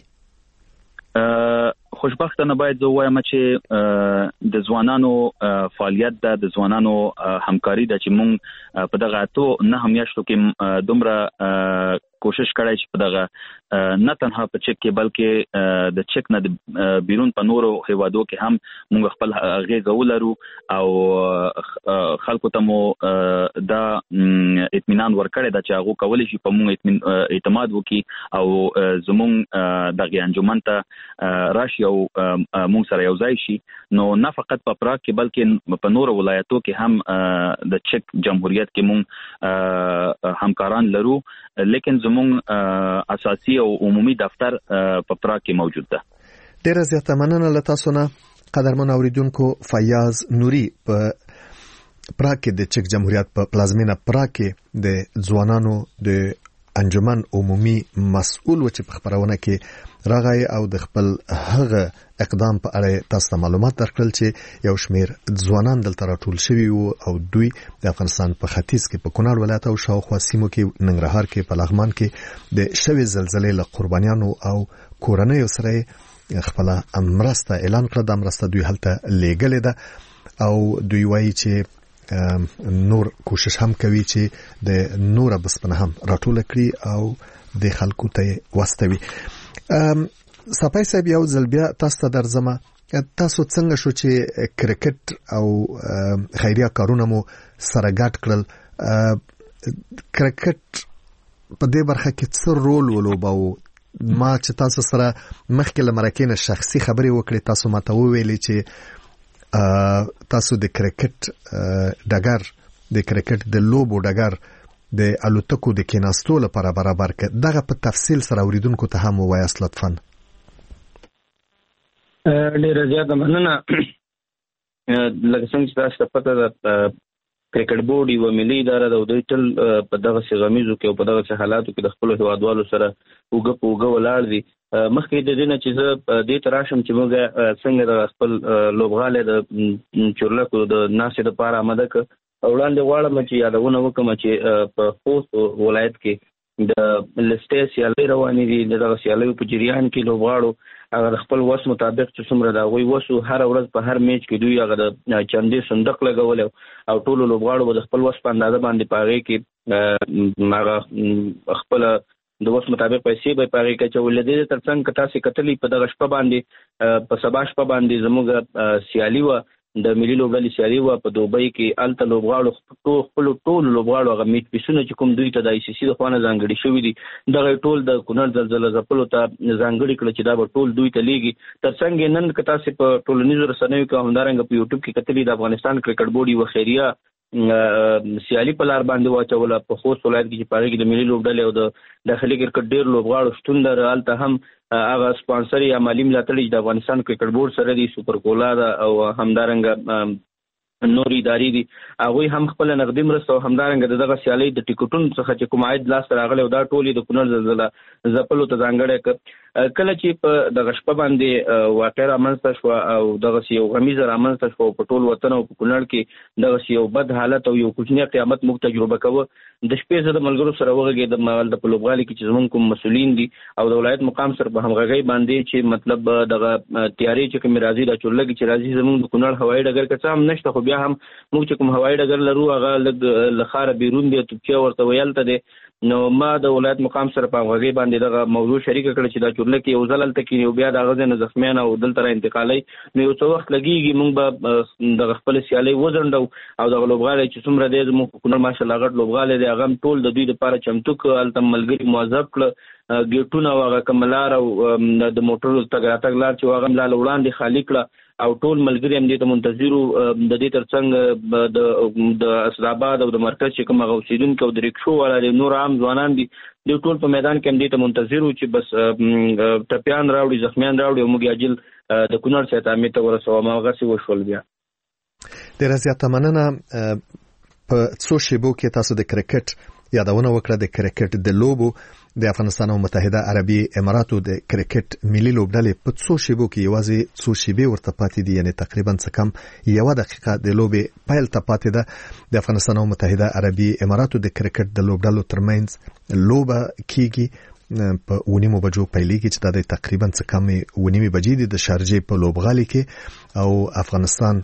F: خوشبختانه باید زه وایم چې د ځوانانو فعالیت ده، د ځوانانو همکاري ده چې مونږ په دغه اتو نه میاشتو کې دومره کوشش کړی چې په دغه نه تنها په چک کې بلکې د چک نه بیرون په نورو هیوادو کې هم مونږ خپل غېږه ولرو او خلکو ته مو دا اطمینان ورکړی ده چې هغه کولی شي په مونږ اعتماد وکړي او زمونږ دغه انجمن ته راشي او مونږ سره یو ځای شي. نو نه فقط په پراګ کې بلکې په نورو ولایتو کې هم د چک جمهوریت کې مونږ همکاران لرو. لیکن زمونږ زموږ اساسي او عمومي دفتر په پراګ کې موجود ده.
C: ډیره زیاته مننه له تاسو نه قدرمن اوریدونکو. فیاض نوري په پراګ کې د چک جمهوریت په پلازمینه پراګ کې د ځوانانو د انجمن عمومي مسؤل و چې په خبرونه کې راغی او د خپل هغه اقدام په اړه تاسو معلومات درکړل چې یو شمیر ځوانان دلته راټول شوي وو او دوی د افغانستان په ختیځ کې په کونړ ولایت او شاوخوا سیمو کې ننګرهار کې په لغمان کې د شوې زلزلې له قربانیانو او کورنیو سره خپل امرسته اعلان کړ. د امرسته دوی هلته لېګلې ده او دوی وایي چې نور کوشش هم کوي چې د نور بسپنه هم راټول کړي او د خلکو ته واستوي. صفای صاحب یو ځل بیا تاسو ته درځم، تاسو څنګه شو چې کرکټ او خیریه کارونه مو سره ګډ کړل؟ کرکټ په دې برخه کې څه رول ولوباو؟ ما چې تاسو سره مخکې له مرکې نه شخصي خبرې وکړې، تاسو ماته وویلې چې تاسو د کرکټ ډګر د کرکټ د لوبو ډګر د الوتکو د کیناستو لپاره برابر کړ. دغه په تفصیل سره اوریدونکو ته هم ووایاست لطفا.
D: ډیره زیاته مننه. لکه څنګه چې تاسو ته پته ده کرکټ بورډ یو ملي اداره ده او دوی تل په دغه غمیزو کې او په دغه حالاتو کې د خپل هیوادوالو سره وګ په وګ ولاړ دي. مخکې د دې نه چې زه دې تراشم چې موږ څنګه د خپل لوبغاله د چورلکو د ناسې د پاره آماده ک وړاندې غواړم چې یادونه وکم چې په خوست ولایت کې د لسټې سیالۍ روانې دي. دغه سیالۍ په جریان کې لوبغاړو هغه خپل وس مطابق چې څومره دا غوي وسو هر ورځ په هر میچ کې دوی هغه د چندې صندوق لګول او ټول لوبغاړو د خپل وس په اندازه باندې پاره کې هغه خپل د وس مطابق پیسې به پاره کې چې ولدې ترڅنګ کتا سي کتلې په دغه شپه باندې په سبا شپه باندې زموږ سیالي و د ملي لوبډلې سیالي و په دوبۍ کې الته لوبغاړو خپل ټول لوبغاړو هغه میچ پیسونه چې کوم دوی ته د آی سی سی د خوانه ځانګړي شوی دي دغه ټول د کونړ زلزلې ځپلو ته ځانګړي کړ چې دا به ټول دوی ته لیږي. ترڅنګ نن کتا سي په ټولنیزو رسنیو کې همدارنګ په یوټیوب کې کتلې د افغانستان کرکټ بورډ یو خیریه سیالي په لار باندې واچوله په خوست ولایت کې چې پاره کې د ملي لوبډلې او د داخلي کرکټ ډېر لوبغاړو شتون لري. الته هم هغه سپانسر یا مالی ملاتړ د افغانستان کرکټ بورډ سره دی، سوپر کولا ده او همدارنګ نوري ادارې دي، هغه هم خپل نقدي مرسته او همدارنګ دغه سیالي د ټیکټونو څخه چې کوم عاید لاس راغلی او دا ټولې د کونړ زلزلې ځپلو ته ځانګړی ک. کله چې په دغه شپه باندې واقع رامنځته شو او دغه یو غمیزه رامنځته شو په ټول وطن او په کونړ کې دغه یو بد حالت او یو کوچنی قیامت موږ تجربه کوو. د شپې زه د ملګرو سره وغږېدم د مال د پلوبغالي کې چې زمونږ کوم مسولین دي او د ولایت مقام سره په همغږۍ باندې چې مطلب دغه تیاری چې کوم راځي د چورلګي چې راځي زمونږ د کونړ هوایي ډګر کې څه هم نشته، خو بیا هم موږ چې کوم هوایي ډګر لرو هغه لږ لخاره بیرون دی توپچیا ورته ویل ته دی. نو ما د ولایت مقام سره په همغږۍ باندې دغه موضوع شریک کړ چې دا چورلګي یو ځل هلته کېني او بیا د هغه ځای نه زخمیان او دلته را انتقالوي. نو یو څه وخت لګېږي موږ به دغه خپل سیالۍ وځنډو او دغه لوبغالی چې څومره دی زموږ په کونړ ماشاءالله غټ لوبغالی دی هغه هم ټول د دوی دپاره چمتو کړه. هلته ملګري موظف کړه، ګیټونه او هغه کومه لار او د موټرو تګ راتګ لار چې هغه هم لا له وړاندې خالي کړه او ټول ملګري هم دې ته منتظر وو. د دې ترڅنګ د اسداباد او د مرکز چې کوم هغه اوسېدونکي او د رکشو والا د نور عام ځوانان دي دوی ټول په میدان کې هم دې ته منتظر وو چې بس ټپیان راوړي، زخمیان راوړي او موږ عاجل د کونړ صحت عامې ته ورسوو. هماغسې وشول. بیا
C: ډېره زیاته مننه. په څو شیبو کې تاسو د کرکټ یادونه وکړه. د کرکټ د لوبو د افغانستان او متحده عربي اماراتو د کرکټ ملي لوبډلې په څو شیبو کې یوازې څو شیبې ورته پاتې دي، یعنی تقریبا څه کم یوه دقیقه د لوبې پیل ته پاتې ده. د افغانستان او متحده عربي اماراتو د کرکټ د لوبډلو ترمنځ لوبه کیږي په ونیمو بجو پیلېږي چې دا د تقریبا څه کم ونیمې بجې دي د شارجې په لوبغالي کې او افغانستان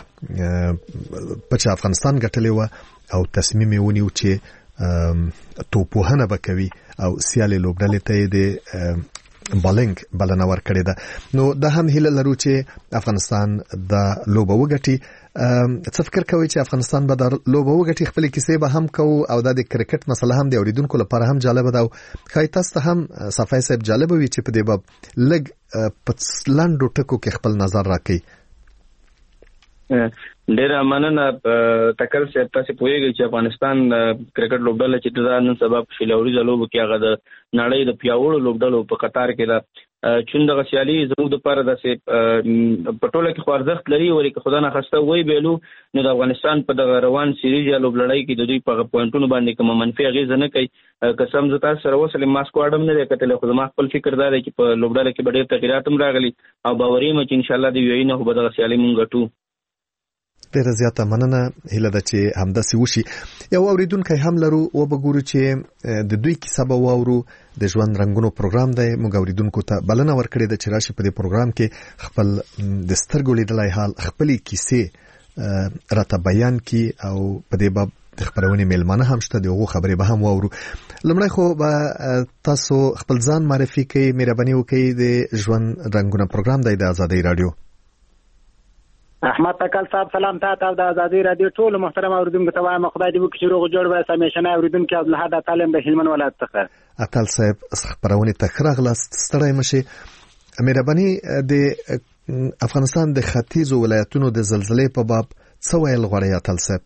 C: په چې افغانستان ګټلې وه او تصمیم یې ونیو چې توپوهنه به کوي او سیالي لوبډلې ته یې د بالنګ بلنه ورکړې ده. نو دا هم هیله لرو چې افغانستان دا لوبه وګټي. څه فکر کوي چې افغانستان به دا لوبه وګټي؟ خپلې کیسې به هم کوو او دا د کرکټ مسله هم د اوریدونکو لپاره هم جالبه ده او ښایي تاسو ته هم صفای صاحب جالبه وي چې په دې باب لږ په لنډو ټکو کې خپل نظر راکړي.
D: ډېر مننه تکل صاحب، تاسو پوهیږئ چې افغانستان کرکټ لوبډله چې د نن سبا په شیلاوري ځلوبو کې هغه د نړۍ د پیاوړو لوبډلو په قطار کې ده. چون دغه سیالي زموږ دپاره داسې په ټوله کې خو ارزښت لري، ولې که خدا نخواسته وی بیلو نو د افغانستان په دغه روان سیریز یا لوبلړۍ کې د دوی په پوینټونو باندې کومه منفي اغېزه نه کوي. که سم زه تاسو سره اوس ما سکواډ هم نه دی کتلی، خو زما خپل فکر دا دی چې په لوبډله کې به ډېر تغیرات هم راغلي او باوري یم چې انشاءالله د یو ای نه خو به دغه سیالي مونږ ګټو.
C: ډیره زیاته مننه، هیله ده چې همداسې وشي. یو اوریدونکی هم لرو، و به ګورو چې د دوی کیسه به واورو. د ژوند رنګونو پروګرام دی، موږ اوریدونکو ته بلنه ورکړې ده چې راشي په دې پروګرام کې خپل د سترګو لیدلای حال، خپلې کیسې راته بیان کی او په دې باب د خبرونې میلمانه هم شته، دغه خبرې به هم واورو. لمړی خو به تاسو خپل ځان معرفي کړئ، مهرباني وکړئ. د ژوند رنګونو پروګرام دی د آزادۍ رادیو.
G: احمد تکل صاحب سلام تاسو ته د آزادۍ رادیو ټول محترم اوریدونکو ته وایم خدای دې وکړي چې روغ جوړ وای. همیشنه اوریدونکو عبدالحد اتل د هلمند ولایت څخه. اتل
C: صاحب خبرونه تخراغ لاست ستړی مشي. مهرباني د افغانستان د ختیځو ولایتونو د زلزلې په باب څه ویل غواړي اتل صاحب؟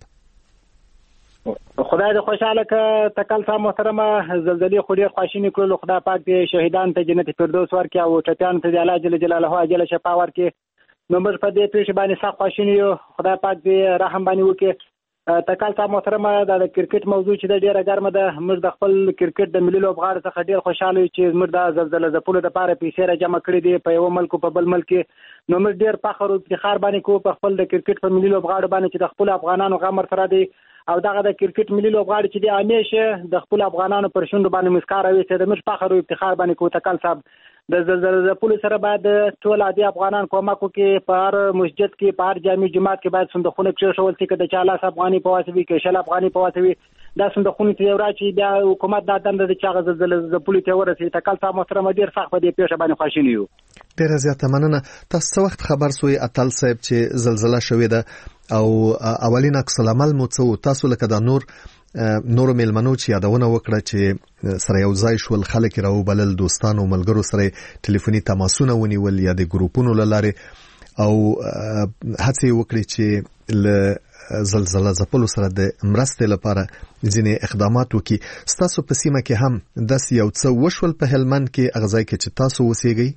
G: خدای دې خوشاله ک تکل صاحب محترمه، زلزلې خو ډېر خواشینی کړل. خدای پاک دې شهیدان ته جنت فردوس ورکړي او ټپیان ته الله جل جلاله اجل شفا ورکړي. نو موږ په دې پیښه باندې سخت خواشینی یو، خدای پاک دې رحم باندې وکړي. تکل صاحب محترمه، د کرکټ موضوع چې ډېره ګرمه ده، موږ د خپل کرکټ د ملي لوبغاړو څخه ډېر خوشاله یو چې موږ د زلزلې ځپلو لپاره پیسې را جمع کړې دي په یو ملک په بل ملک. نو موږ ډېر فخر او افتخار باندې کوو په خپل د کرکټ په ملي لوبغاړو باندې چې د خپل افغانانو غمر سره دی او دغه د کرکټ ملي لوبغاړي چې دی همیشه د خپل افغانانو پر شونډو باندې مسکا راوي. چې د موږ فخر او افتخار باندې کوو. تکل صاحب، د زلزلې ځپلو سره باید ټول عادي افغانان کومک وکړي. په هر مسجد کې، په هر جامع جماعت کې باید صندوقونه کېښول شي، که د چا لاس افغاني په واسه وي، که شل افغاني په واسه وي، دا صندوقونه ته راچي. بیا حکومت دا دنده ده چې هغه زلزلې ځپلو ته ورسوي. تکل صاحب محترمه، ډېر سخت په دې پیښه باندې خواشینی یو.
C: ډېره زیاته مننه. تاسو څه وخت خبر سوی اتل صاحب چې زلزله شوې ده او اولین عکس العمل مو څه؟ تاسو لکه د نور نور میلمنو چې یادونه وکړه چې سره یو ځای شول، خلک راو بلل، دوستان او ملګرو سره ټلیفوني تماسونه ونیول یا د ګروپونو لاره او هڅه وکړي چې ل زلزلہ ځپلو سره د مرستې لپاره ځینې اقدامات وکړي. تاسو په سیمه کې هم داس یو څه وشول په هلمند کې اغزای کې چې تاسو وسیږئ؟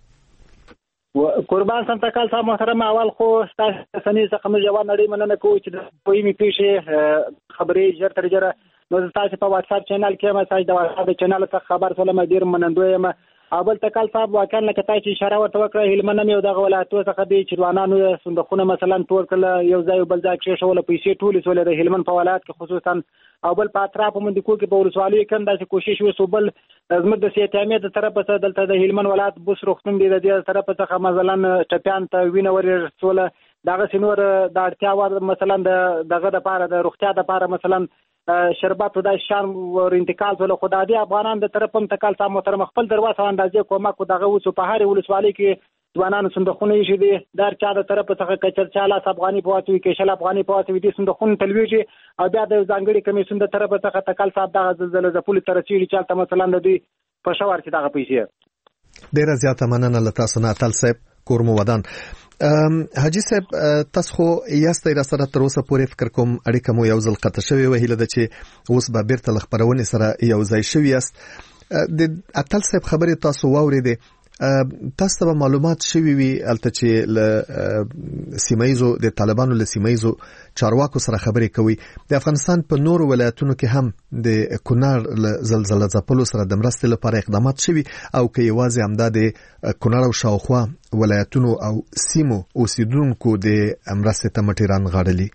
G: قربان سم تکل صاحب محترم، اول خو تاسو سنې څخه موږ یو نړۍ مننه کوو چې د پوی می پیښه خبرې ژر تر ژره نو تاسو په واتس اپ چینل کې ما تاسو د واتس اپ چینل څخه خبر سره ډیر منندوی یم. اول تکل صاحب واقعا لکه تاسو اشاره ورته وکړه، هلمند یو دغه ولایتو څخه دی چې ځوانانو صندوقونه مثلا ټول کله یو ځای بل ځای کې شول، پیسې ټولې سولې د هلمند په ولایت کې خصوصا او بل په اطراف باندې کو کې په ولسوالۍ کې دا کوشش وسو. بل زموږ د سیاتامې د طرف څخه دلته د هلمند ولایت بوس روختون دی، د دې طرف څخه مثلا ټپیان ته وینه ورسوله، دغه سينور د اړتیا ور مثلا دغه د لپاره د روغتیا د لپاره مثلا شربت د شان ور انتقال ول. خدای دې افغانان د طرفم تکل صاحب محترم خپل دروازه اندازې کومک دغه وسو په هر ولسوالۍ کې ځوانانو صندوقونه یې شي دي در چا د طرف څخه کچر چاله افغاني پواتوي کې شل افغاني پواتوي دي صندوقونه تلويږي او بیا د ځانګړي کمیسیون د طرف څخه تکل صاحب دغه زلزلې د پولیس ترسيږي چې مثلا د دوی په شاور کې دغه پیسې.
C: ډیره زیاته مننه له تاسو نه اتل صاحب کورمو ودان. حاجی صاحب، تاسو خو یاستئ را سره تر اوسه پورې فکر کوم اړیکه مو یو ځل قطع شوې وه، هیله ده چې اوس به بیرته له خبرونې سره یو ځای شوي یاست. د اتل صاحب خبرې تاسو واورېدې، تاسو ته معلومات شوي وي البته چې له سیمایزو د طالبانو له سیمایزو چارواکو سره خبرې کوي. د افغانستان په نورو ولایتونو کې هم د کونړ له زلزلې ځپلو سره د مرستې لپاره اقدامات شوي او که یوازې همدا د کونړ او شاوخوا ولایتونو او سیمو اوسیدونکو د مرستې ته مټې رانغاړلي؟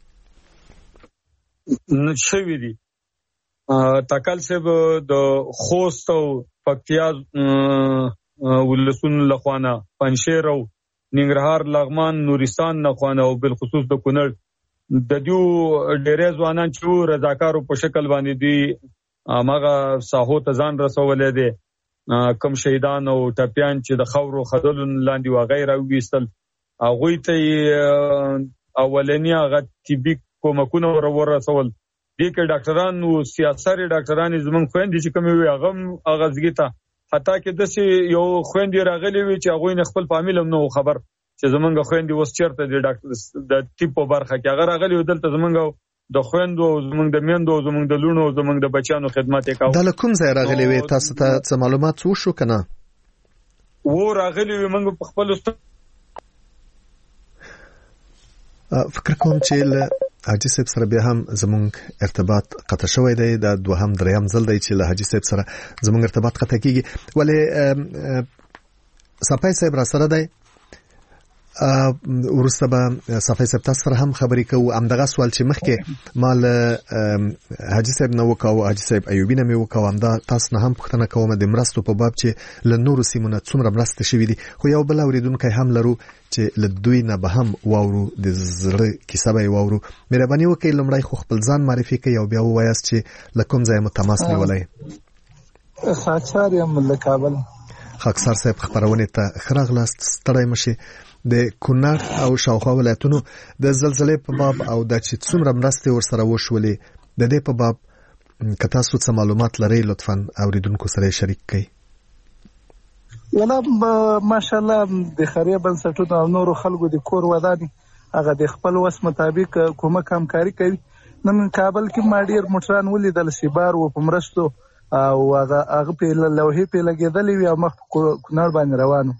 E: نه شوي دي. تکل صاحب د خوست او پکتیا ولسون لخوانه، پنشیر او ننګرهار، لغمان، نورستان لخوانه او بالخصوص د کونړ د دیو ډېرې ځوانان چې رضاکارو په شکل باندې دي هغه ساحو ته ځان رسولې دي. کم شهیدان او ټپیان چې د خاورو خدلو لاندې وغیره وېستل هغه ته اولنی هغه طبي کومکونه ورسول. دي کې ډاکټران او سیاسي ډاکټران زمونږ خويندې چې کوم وي هغه هغه ځګیته حتی کې د یو خويندې راغلي وي چې هغه نه خپل فامیل هم نو خبر چې زمونږ خويندې اوس چیرته د ډاکټر د طب په برخه کې هغه راغلي دلته زمونږ د خويندو زمونږ د میندو زمونږ د لونو زمونږ د بچانو خدمت وکاو.
C: د کوم ځای راغلي وي تاسو ته څه معلومات وشو کنه؟
E: و راغلي وي موږ په خپل
C: فکر کوم چې له حاجی صاحب سره بیا هم زمونږ ارتباط قطع شوی دی. د دوهم دریم ځل دی چې له حاجی صاحب سره زمونږ ارتباط قطع کیږي. ولې صفای صاحب را سره دی ورسته به صفای صاحب تاسو سره هم خبرې کوو. همدغه سوال چې مخکې مال حاجی صاحب نو وکاو حاجی صاحب ایوبی نه مې وکاو همدا تاسو نه هم پوښتنه کوم د مرستو په باب چې له نورو سیمونو څومره مرسته شوې دي. خو یو بل اوریدونکو هم لرو چې له دوی نه به هم واورو د زړه کیسه به واورو. مهرباني وکړئ لمړی خو خپل ځان معرفي کړئ او بیا ووایاست چې له کوم ځای مو تماس نیولی.
H: خاکسار یم له کابل.
C: خاکسار صاحب خبرونه ته ښه راغلاست. ستړی مشئ. د کونړ او شاوخوا ولایتونو د زلزلې په باب او د چې څومره مرستې ورسره وشولې د دې په باب که تاسو څه معلومات لرئ لطفاً اوریدونکو سره شریک کړئ.
H: ولا ماشاءالله د خیریه بنسټونو او نورو خلکو د کور وداني هغه د خپل وس مطابق کومک همکاري کوي. نن کابل کې ما ډیر موټران ولیدل چې بار و په مرستو او هغه هغه په لوحې په لګېدلې وي او مخ کونړ باندې روانو.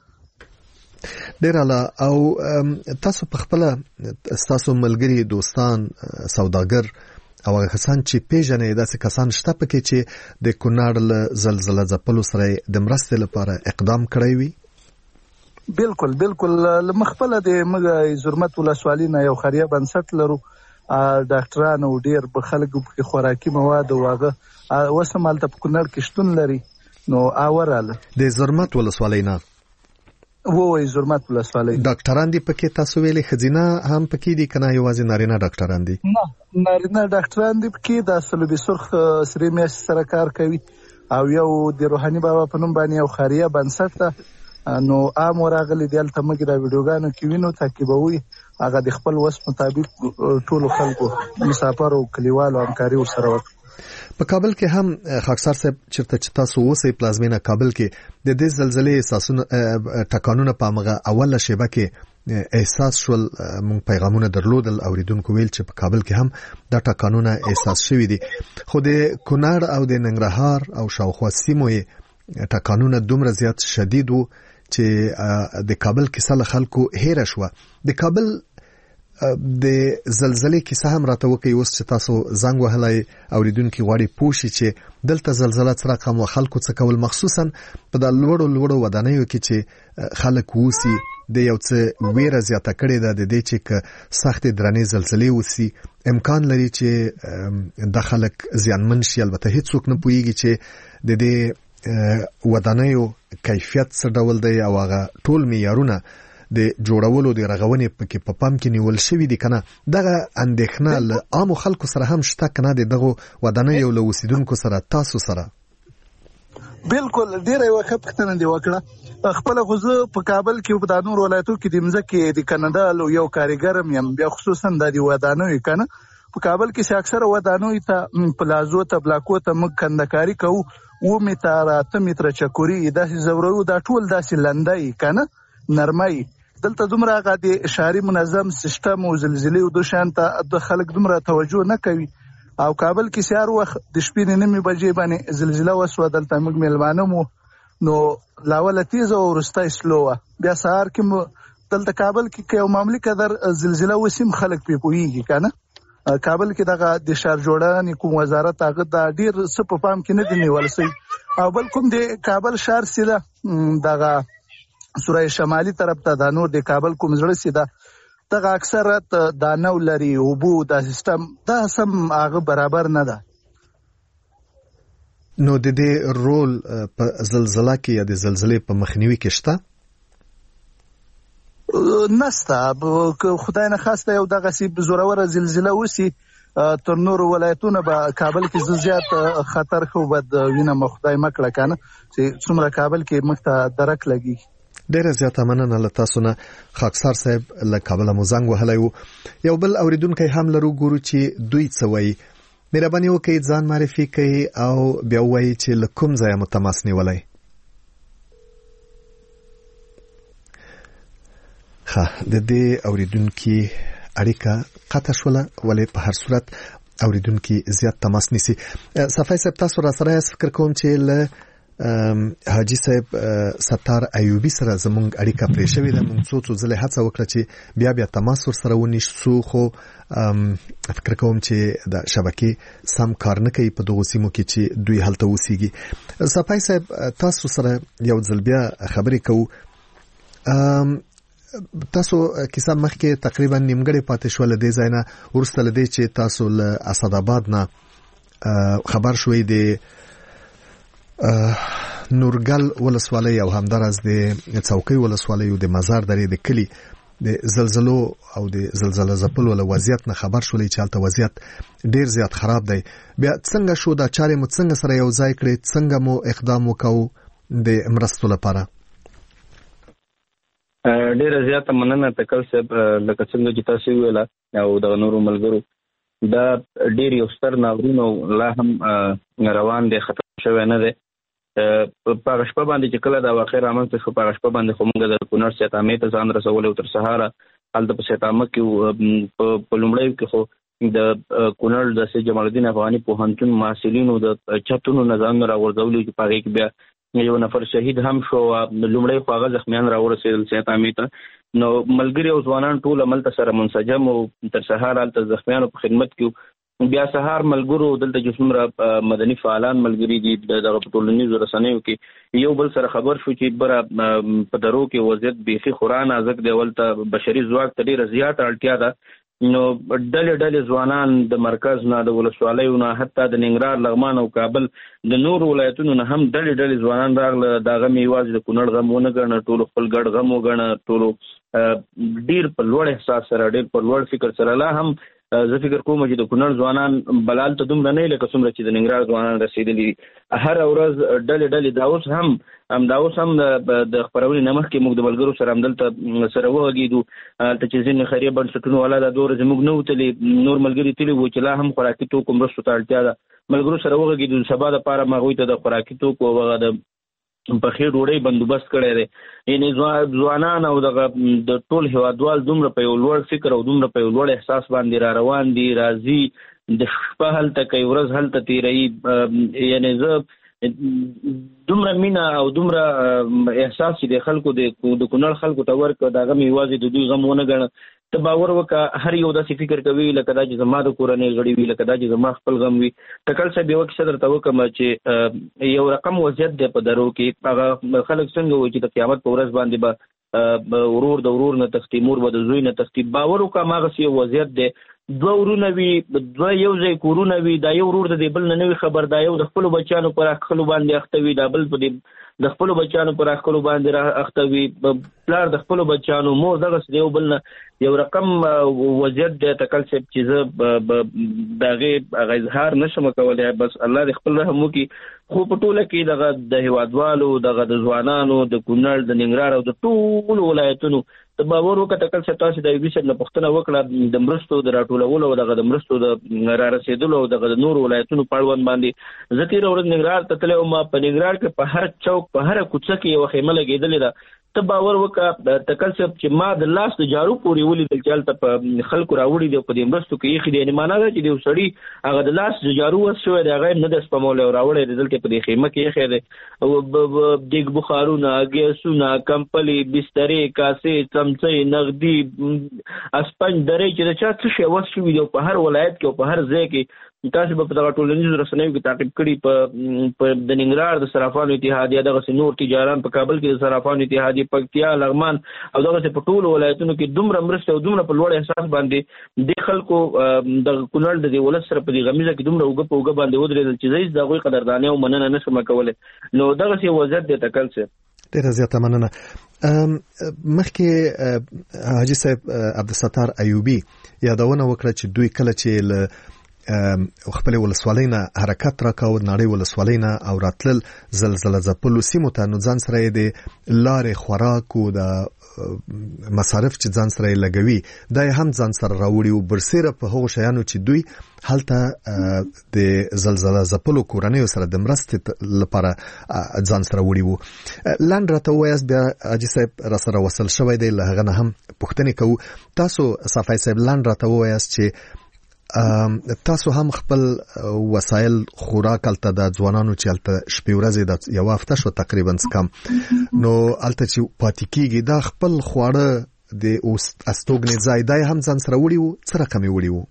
C: ډیر اعلی. او تاسو په خپل تاسو ملګری دوستان سوداګر او هغه کسان چې پیژنې داسې کسان شته پکې چې د کونړ له زلزلې ځپلو سره د مرستې لپاره اقدام کړی وي؟
H: بالکل بالکل. مخبل د مګ زرمت ولسوالۍ نه یو خیریه بنسټ لرو. ډاکټران او ډیر په خلکو په خوراکي مواد او هغه وسمالته په کونړ کې شتون لري. نو اوراله
C: د زرمت ولسوالۍ نه
H: وای زرمت ولسوالۍ
C: ډاکټران دي پکې تاسو ویلي خزینه هم پکې دي کنه یوازې نارینه ډاکټران دي؟
H: نه نارینه ډاکټران دي پکې د سلوبي سرخ سری میاش سره کار کوي او یو د روحاني بابا په نوم باندې یو خیریه بنسټ ده. نو عام ورغلي دلته موږ د ویډیوګانو کې وینو تعقیبوي هغه د خپل وس مطابق ټول خلکو مسافر او کلیوالو همکاري ورسره وکړي.
C: په کابل کې هم خاکسار صاحب چرته چې تاسو اوسئ پلازمینه کابل کې د دې زلزلې احساسونه ټکانونه په مغه اوله شیبه کې احساس شول. مونږ پیغامونه درلودل اوریدونکو ویل چې په کابل کې هم دا ټکانونه احساس شوي دي. خو د کونړ او د ننګرهار او شاوخوا سیمو ټکانونه دومره زیات شدید وو چې د کابل کیسه له خلکو هېره شوه. د کابل د زلزلې کیسه هم راته وکي اوس چې تاسو زنګ وهلای اوریدونکو غواړي پوښي چې دلته زلزلہ سره کوم خلکو څه کول مخصوصا په د لوړو لوړو ودانیو کې چې خلک ووسی د یو څه ویره زیاته کړې ده د دې چې سخت درنې زلزلې وسی امکان لري چې د خلک زیانمن شي. البته هیڅ څوک نه پوهیږي چې د دې ودانیو کیفیت څه ډول دی او هغه ټول معیارونه د جوړولو د رغونې پکې په پام کې نیول شوی دي کنه. دغه اندېښنه له عام خلکو سره هم شته کنه د دغه ودانیو له اوسیدونکو سره تاسو سره؟
H: بالکل ډیره یو خپختنه دی وکړه. خپل غوزه په کابل کې په دانور ولایتو کې د مزکه د کاناډا یو کاریګر یم بیا خصوصا د ودانیو کنه په کابل کې چې اکثره ودانیو ته پلازو ته بلاکو ته مګ کندکاری کوو و میتر اته میتر چکوري داسې زورو دا ټول داسې لندای کنه نرمای. دلته دومره غا د اشاري منظم سیستم او زلزلې او د شانته د خلک دومره توجه نه کوي. او کابل کې سیار وخت د شپې نیمه بجې باندې زلزلہ وسو دلته موږ ملمانه مو نو لاول تیز او ورستای سلوه بیا سهار کې دلته کابل کې یو معمولی قدر زلزلہ وسیم خلک په پویږي کنه. کابل کې دغه د شهر جوړونې کوم وزارت هغه د ډیر سپ پام کې نه دی نیول سي او بل کوم د کابل شهر سره دغه سورای شمالي طرف ته د نور د کابل کوم زړه سي دا دغه اکثرت د نو لري او بو د سیستم دا سم هغه برابر نه ده.
C: نو د دې رول په زلزلہ کې یا د زلزلې په مخنیوي کې شته؟
H: نسته. خدای نه خواسته یو دغه سی زوروره زلزلہ وسی تر نور ولایتونه به کابل کې زیات خطر خو بد وینه مخدای مکړه کنه چې څومره کابل کې مخته درک لګي.
C: ډیره زیاته مننه له تاسو نه خاکسار صاحب له کابل مو زنګ وهلی و. یو بل اوریدونکی هم لرو ګورو چې دوی څه وایي. مهرباني وکړئ ځان معرفي کړئ او بیا وایي چې له کوم ځایه مو تماس نیولی. ښه د دې اوریدونکو اړیکه قطع شوله ولې په هر صورت اوریدونکو زیات تماس نیسي. صفای صاحب تاسو را سره فکر کوم چې له حاجی صاحب ستار ایوبی سره زمونږ اړیکه پرې شوې ده. موږ څو څو ځله هڅه وکړه چې بیا بیا تماس ور سره ونیسو خو فکر کوم چې د شبکې سم کار نه کوي په دغه سیمو کې چې دوی هلته اوسېږي. صفای صاحب تاسو سره یو ځل بیا خبرې کوو. تاسو کیسه مخکې تقریبا نیمګړې پاتې شو له دې ځای نه ورسته له دې چې تاسو له اسداباد نه خبر شوي د نورګل ولسوالۍ او همدارس د څوکۍ ولسوالۍ او د مزار درې د کلی د زلزلو او د زلزلې ځپلو له وضعیت نه خبر شولې چې حالت وضعیت ډیر زیات خراب دی. بیا څنګه شو دا چارې مو څنګه سره یو ځای کړې، څنګه مو اقدام وکاو د مرستو لپاره؟
D: ډیر زیات مننه تکل صاحب، لکه څنګه چې تاسو ویلا او د نورو ملګرو دا ډیر یو ستر ناورین او لا هم روان دی، ختم شوی نه دی. په شپه باندې چې کله دا واقع رامنځته شو په شپه باندې خو موږ د کونړ سیتامې ته ځان رسول او تر سهار هلته په سیتامه کې په لومړی کې خو د کونړ د سید جمال الدین افغاني پوهنتون محصلینو د چتونو نظام راوړل چې په کې بیا یو نفر شهید هم شو، لومړی خو هغه زخمیان راورسېدل سیتامې ته. نو ملګری او ځوانان ټول عمل ته سره منسجم او تر سهار هلته زخمیانو په خدمت کې. بیا سهار ملګرو دلته چې څومره مدني فعالان ملګري دي دغه په ټولنیزو رسنیو کې یو بل سره خبر شو چې بره په درو کې وضعیت بیخي خورا نازک دی، ولته بشري ځواک ته ډېره زیاته اړتیا ده. نو ډلې ډلې ځوانان د مرکز نه د ولسوالیو نه حتی د ننګرهار، لغمان او کابل د نورو ولایتونو نه هم ډلې ډلې ځوانان راغله. دا غم یوازې د کونړ غم ونه ګڼه، ټولو خپل ګډ غم وګڼه، ټولو ډېر په لوړ احساس سره، ډېر په لوړ فکر سره. لا هم زه فکر کوم چې د کونړ ځوانان بلال ته دومره نه لکه څومره چې د ننګرهار ځوانان رسېدلي دي. هر ورځ ډلې ډلې دا اوس هم هم دا اوس هم د خپرونې نه مخکې موږ د ملګرو سره همدلته سره وغږېدو، هلته چې ځینې خیریه بنسټونو والا دا دوه ورځې موږ نه وتلي، نور ملګري تللي وو چې لا هم خوراکي توکو مرستو ته اړتیا ده. ملګرو سره وغږېدو، سبا دپاره ما هغوی ته د خوراکي توکو او هغه د پخې ډوډۍ بندوبست کړی دی. یعنې ځوانان او دغه د ټول هېوادوال دومره په یو لوړ فکر او دومره په یو لوړ احساس باندې را روان دي، راځي د شپه هلته کوي، ورځ هلته تېروي. یعنې زه دومره مینه او دومره احساس چې د خلکو د کونړ خلکو ته ورکړه، د هغه مې یوازې د دوی غم ونه ګڼه. ته باور وکړه هر یو داسې فکر کوي لکه دا چې زما د کورنۍ غړي وي، لکه دا چې زما خپل غم وي. ټکل صاحب یوه کیسه درته وکړم چې یو رقم وضعیت دی په درو کې. هغه خلک څنګه وایي چې د قیامت په ورځ باندې به ورور د ورور نه تښتي، مور به د زوی نه تښتي. باور وکړه هماغسې یو وضعیت دی. دوه ورونه وي، دوه یو ځای کورونه وي، دا یو ورور د دې بل نه نه وي خبر، دا یو د خپلو بچیانو پر اخښلو باندې اخته وي، دا بل په دې د خپلو بچیانو پر اخښلو باندې اخته وي، پلار د خپلو بچیانو، مور دغسې د یو بل نه یو رقم وضعیت دی. ټکل صاحب چې زه د هغې هغه اظهار نه شم کولی، بس الله دې خپل رحم وکړي. خو په ټوله کې دغه د هېوادوالو، دغه د ځوانانو، د کونړ، د ننګرهار او د ټولو ولایتونو ته باور وکړه. ټکل صاحب تاسې د ایوبي صاحب نه پوښتنه وکړه د مرستو د راټولولو او دغه د مرستو د را رسېدلو او دغه د نورو ولایتونو په اړوند باندې. زه تېره ورځ ننګرهار ته تللی وم، په ننګرهار کې په هر چوک په هره کوڅه کې یوه خیمه لګېدلې ده. ته باور وکړه ټکل صاحب چې ما د لاس د جارو پورې ولیدل چې هلته په خلکو راوړي دي او په دې مرستو کې ایښي دي. یعنې معنا ده چې د یو سړي هغه د لاس د جارو وس شوی دی، هغه یې نه ده سپمولی او راوړی دی دلته په دې خیمه کې ایښی دی. دیګ بخارونه، ګیسونه، کمپلې، بسترې، کاسې، څمڅۍ، نغدي، اسپنج، درې چې د چا څه شی وس شوي دي او په هر ولایت کې او په هر ځای کې تاسو به په دغه ټولنیزو رسنیو کې تعقیب کړي. په د ننګرهار د صرافانو اتحادیه، دغسې نور تجاران په کابل کې د صرافانو اتحادیه، پکتیا، لغمان او دغسې په ټولو ولایتونو کې دومره مرسته او دومره په لوړ احساس باندې د خلکو د کونړ د دې ولس سره په دې غمیزه کې دومره اوږه په اوږه باندې ودرېدل چې زه هېڅ د هغوی قدردانۍ او مننه نه شم کولی. نو دغسې وضعیت دی ټکل صاحب.
C: ډېره زیاته مننه. مخکې حاجي صاحب عبدالستار ایوبي یادونه وکړه چې دوی کله چې له خپل ولسوالۍ نه حرکت راکاو نړۍ ولسوالۍ نه او راتلل زلزلہ ځپلو سیمو ته، نو ځان سره د لارې خوراک او د مصارف چې ځان سره لګوي دا هم ځان سره راوړي او برسره په هغو شیانو چې دوی هلته د زلزلہ ځپلو کورنیو سره د مرستې لپاره ځان سره وړي وو. لاندې راته ووایاست، بیا حاجي صاحب را سره وصل شوی دی، له هغه نه هم پوښتنې کوو. تاسو صفای صاحب لاندې راته ووایاست چې تاسو هم خپل وسایل خوراک الته د ځوانانو چې الته شپې ورځې د یو هفته شو تقریبا کم، نو الته چې پاتې کېږي دا خپل خواړه د استوګنې ځای دی هم ځان سره وړي وو، څه رقم یې وړي وو؟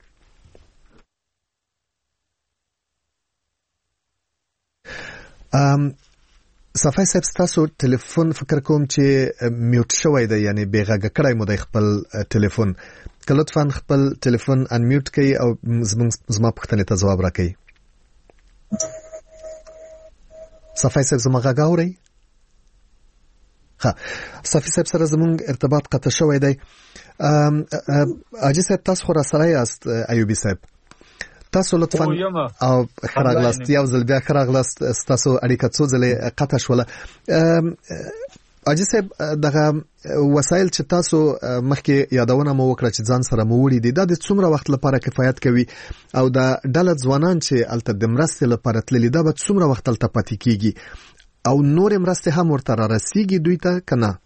C: صفای صاحب ستاسو ټلیفون فکر کوم چې میوټ شوی دی، یعنی بې غږه کړی مو دی خپل ټلیفون. که لطفاً خپل ټلیفون انمیوټ کړئ او زما پوښتنې ته ځواب راکړئ. صفای صاحب زما غږ اورئ؟ ښه، صفای صاحب سره زموږ ارتباط قطع شوی دی. حاجي صاحب تاسو خو را سره یاست؟ ایوبي صاحب تاسو لطفاً او خراغلاست یو ځل بیا خراغلاست، تاسو اړیکه څو ځلې قطع شوله. حاجي صاحب دغه وسایل چې تاسو مخکې یادونه مو وکړه چې ځان سره مو وړي دي، دا د څومره وخت لپاره کفایت کوي او د ډله ځوانان چې الته د مرستې لپاره تللي دا به څومره وخت الته پاتې کیږي او نورې مرستې هم ورته را رسیږي دوی ته که نه؟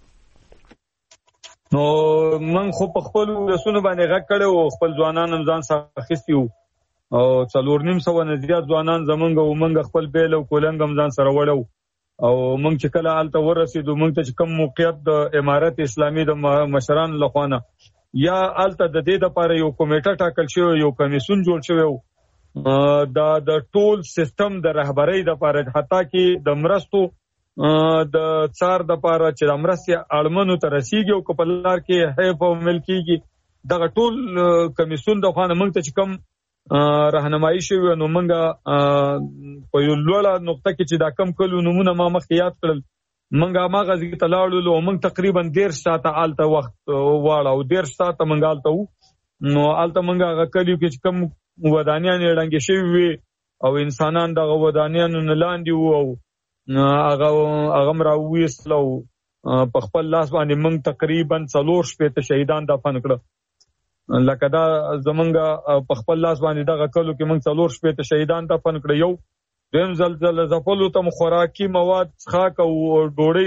E: نو من خو په خپل رسونو باندې غږ کړی و، خپل ځوانان هم ځان سره اخیستي وو او څلور نیم سوه نه زیات ځوانان زمونږ او موږ خپل بیل او کولنګ هم ځان سره وړو او موږ چې کله هلته ورسېدو موږ ته چې کوم موقعیت د امارت اسلامي د مشرانو لخوا نه یا هلته د دې دپاره یو کمیټه ټاکل شوی، یو کمیسیون جوړ شوی و دا د ټول سیستم د رهبرۍ دپاره، حتی کې د مرستو د څار دپاره چې د مرستې اړمنو ته رسیږي او که په لار کې حیف او مل کېږي، دغه ټول کمیسیون د خوا نه موږ ته چې کوم راهنمایي شوی، نو موږ په یو لوړه نقطه کې چې دا کم کلو نمونه ما مخکې یاد کړل، موږ هماغه ځای ته لاړلو او موږ تقریبا دېرش ساعته هلته وخت واړه او دېرش ساعته موږ هلته وو. نو هلته موږ هغه کلیو کې چې کوم ودانیانې ړنګې شوي وي او انسانان دغه ودانیانو نه لاندې وو او هغه هغه هم راوویستل او په خپل لاس باندې موږ تقریبا څلور شپېته شهیدان دفن کړه. لکه دا زمونږ په خپل لاس باندې دغه کلو کې موږ څلور شپېته شهیدان دفن کړه. یو دویم زلزله ځپلو ته خوراکي مواد، څښاک او ډوډۍ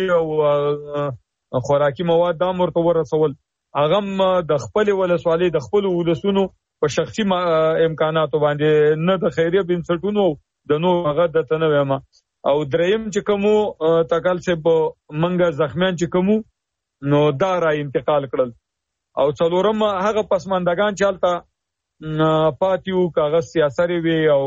E: او خوراکي مواد دا ورته ورسول. هغه هم د خپل ولسوالۍ د خپل ولسونو په شخصي امکاناتو باندې، نه د خیریه بنسټونو د نو هغه د تنه وایم. او دریم چې کومو تکل سے منګه زخمیان چې کومو نو دا را انتقال کړل. او څلورم هغه پسماندگان چې هلته پاتیو، کاغذ سیاسري وي او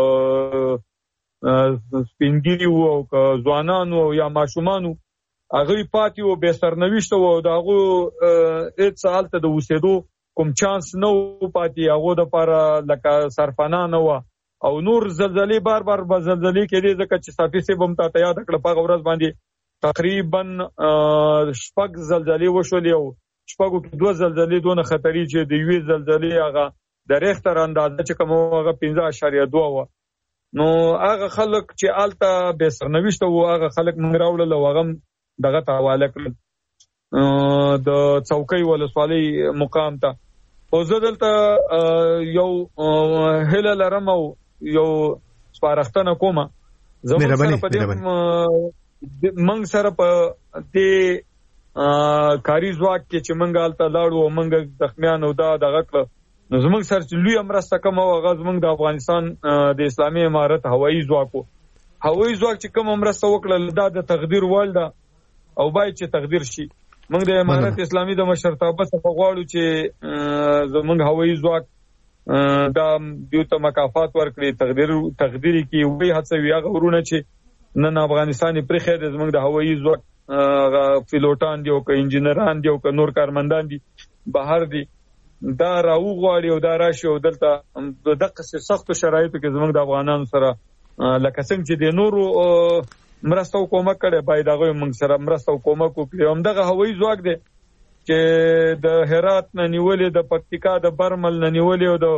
E: سپینګیري وو او ځوانان او یا ماشومانو، هغه پاتیو به سرنوشت وو، دا هغه هیڅ هلته د اوسېدو کوم چانس نه پاتې، هغه د لپاره لکه سرپناه نه وه. او نور زلزلې بار بار به زلزلې کېدې، ځکه چې صافي صاحب هم تاته یاد کړه په هغه ورځ باندې تقریبا شپږ زلزلې وشولې او شپږو کې دوه زلزلې دونه خطرې چې د یوې زلزلې هغه د ریختر اندازه چې کوم هغه پنځه اعشاریه دوه وه. نو هغه خلک چې هلته بې سرنوشته وو، هغه خلک موږ راوړل او هغه دغه ته حواله کړل د څوکۍ ولسوالۍ مقام ته. او زه دلته یو هیله لرم او یو سپارښتنه کومه، زموږ سره په دې موږ سره په دې کاري ځواک کې چې موږ هلته لاړو او موږ زخمیان او دا دغه کړه، نو زموږ سره چې لویه مرسته کومه وه هغه زموږ د افغانستان د اسلامي امارت هوایي ځواک و. هوایي ځواک چې کومه مرسته وکړه دا د تقدیر وړ ده او باید چې تقدیر شي. موږ د امارت اسلامي د مشرتابه څخه غواړو چې زموږ هوایي ځواک دا دیو ته مکافات ورکړي، تقدیر تقدیری کې وی هڅوي هغه ورونه چې نن افغانستان پرې خېده زموږ د هوایي ځواک پیلوټان دی او که انجینران دی او که نور کارمندان دي بهر دي، دا راو غواړي او دا راشي او دلته د دغه سختو شرایطو کې زموږ د افغانانو سره لکه څنګه چې د نورو مرسته او کومک کړي باید هغه موږ سره مرسته او کومک وکړي. همدغه هوایي ځواک دی چې د هرات نه نیولې، د پکتیکا د برمل نه نیولې او د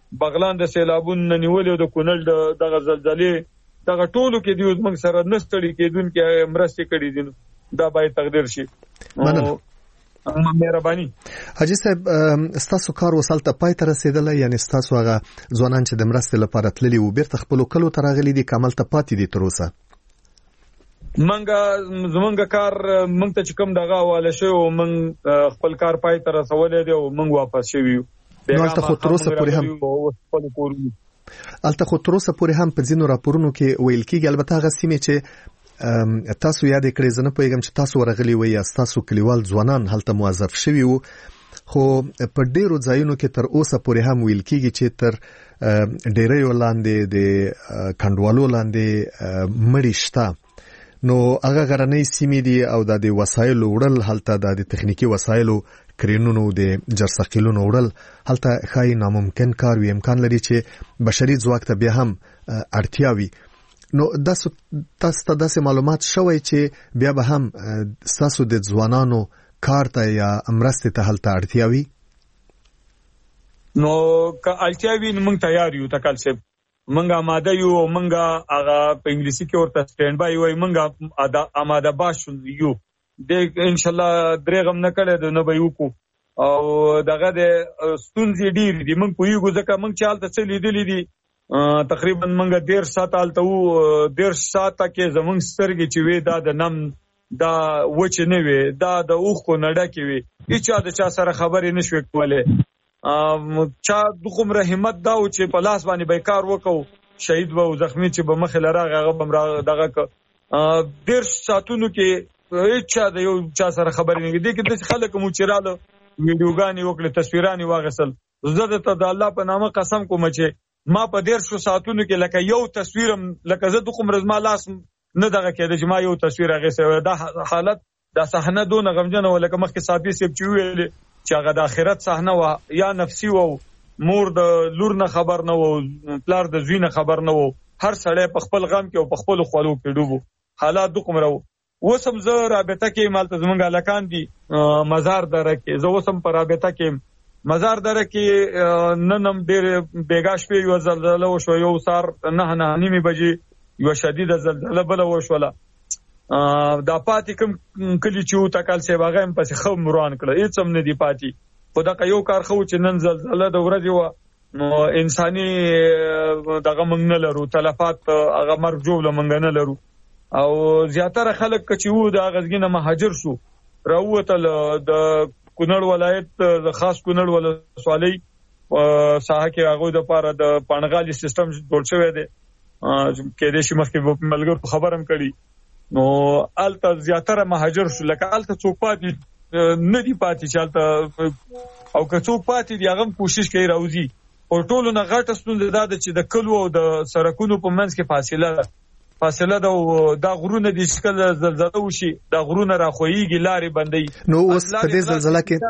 E: بغلان د سیلابونو نیولې د کونړ دغه زلزلې دغه ټولو کې دی موږ سره نستړي کېدونکې مرستې کړې دي دا باید تقدیر شي.
C: مننه.
E: مهرباني.
C: حاجی صاحب ستاسو کار وسلته پای ته رسیدلی، یعنی ستاسو هغه ځوانان چې د مرستې لپاره تللي وو بیرته خپلو کلو ته راغلي دي که همالته پاتې دي تر اوسه؟
E: منګه زمونږ کار موږ ته چې کوم دغه حواله شوی او موږ خپل کار پای ته رسولی دی او موږ واپس شوي یو.
C: نو هلته خو تر اوسه پورې هم هلته خو تر اوسه پورې هم په ځینو راپورونو کې ویل کېږي، البته هغه سیمې چې تاسو یاد کړئ، زه نه پوهېږم چې تاسو ورغلي وئ یا ستاسو کلیوال ځوانان هلته موظف شوي وو، خو په ډېرو ځایونو کې تر اوسه پورې هم ویل کېږي چې تر ډیریو لاندې د کنډوالو لاندې مړي شته. نو هغه غرنۍ سیمې دي او د وسایلو وړل هلته د تخنیکی وسایلو کرینونو د جرثقیلونو وړل هلته ښایي ناممکن کار وي، امکان لري چې بشري ځواک ته بیا هم اړتیا وي. نو تاسو ته داسې معلومات شوی چې بیا به هم ستاسو د ځوانانو کار ته یا مرستې ته هلته اړتیا وي؟
E: نو که اړتیا وي نو موږ تیار یو تکل صاحب، موږ آماده یو، موږ هغه په انګلیسي کې ورته سټینډ بای وایي، موږ آماده باش یو د ان شاء الله درېغم نه کړی د نه به یې وکړو. او دغه د ستونزې ډېرې دي، موږ پوهېږو ځکه موږ چې هلته څه لیدلي دي تقریبا موږ دېرش ساعته هلته وو، دېرش ساعته کې زموږ سترګې چې وې دا د نم دا وچې نه وې، دا د اوښکو نه ډکې وې، هېچا د چا سره خبرې نه شوې کولی. چا دومره همت دا و چې په لاس باندې به کار وکړو، شهید به او زخمي چې به مخې له راغی هغه به هم دغه که دېرش ساعتونو کې هېچا د یو چا سره خبرې نه. دې کې داسې خلک مو چې راله ویډیوګانې وکړې، تصویران یې واخیستل. زه درته د الله په نامه قسم کوم چې ما په دېرشو ساعتونو کې لکه یو تصویر لکه زه دومره زما لاس نه دغه کېده چې ما یو تصویر اخیستی. دا حالت دا صحنه دونه غمجنه وه لکه مخکې صافي صاحب چې وویلې چې هغه د آخرت صحنه وه، یا نفسي وه، مور د لور نه خبر نه وه، پلار د زوی نه خبر نه وه، هر سړی په خپل غم کې او په خپلو خولو کې ډوب و. حالات دومره وو. اوس هم زه رابطه کې یم، هلته زموږ هلکان دي مزار دره کې، زه اوس هم په رابطه کې یم. مزار دره کې نن هم ډېرې بېګا شپې یوه زلزله وشوه، یو سهار نهه نهه نیمې بجې یوه شدیده زلزله بله وشوله. دا پاتې کوم کلي چې وو تکل صاحب هغه هم پسې ښه وران کړه، هېڅ هم نه دي پاتې. خو دغه یو کار ښه و چې نن زلزله د ورځې وه، نو انساني دغه موږ نه لرو، تلفات هغه مرګ جوړله موږ نه لرو. او زیاتره خلک چې وو د هغه ځګې نه مهاجر شو، راووتل. د کونړ ولایت د خاص کونړ ولسوالۍ ساحه کې هغوی دپاره د پاڼغالي سیستم جوړ شوی دی، کېدای شي مخکې به ملګرو خبر هم کړي. نو هلته زیاتره مهاجر شو، لکه هلته څوک پاتې نه دي پاتې چې هلته، او که څوک پاتې دي هغه هم کوشش کوي راوځي. او ټولو نه غټه ستونزه دا ده چې د کلو او د سړکونو په منځ کې فاصله ده فاصله ده او دا غرونه دي چې کله زلزله وشي دا غرونه راخویږي، لارې بندوي.
C: نو اوس په دې زلزله کې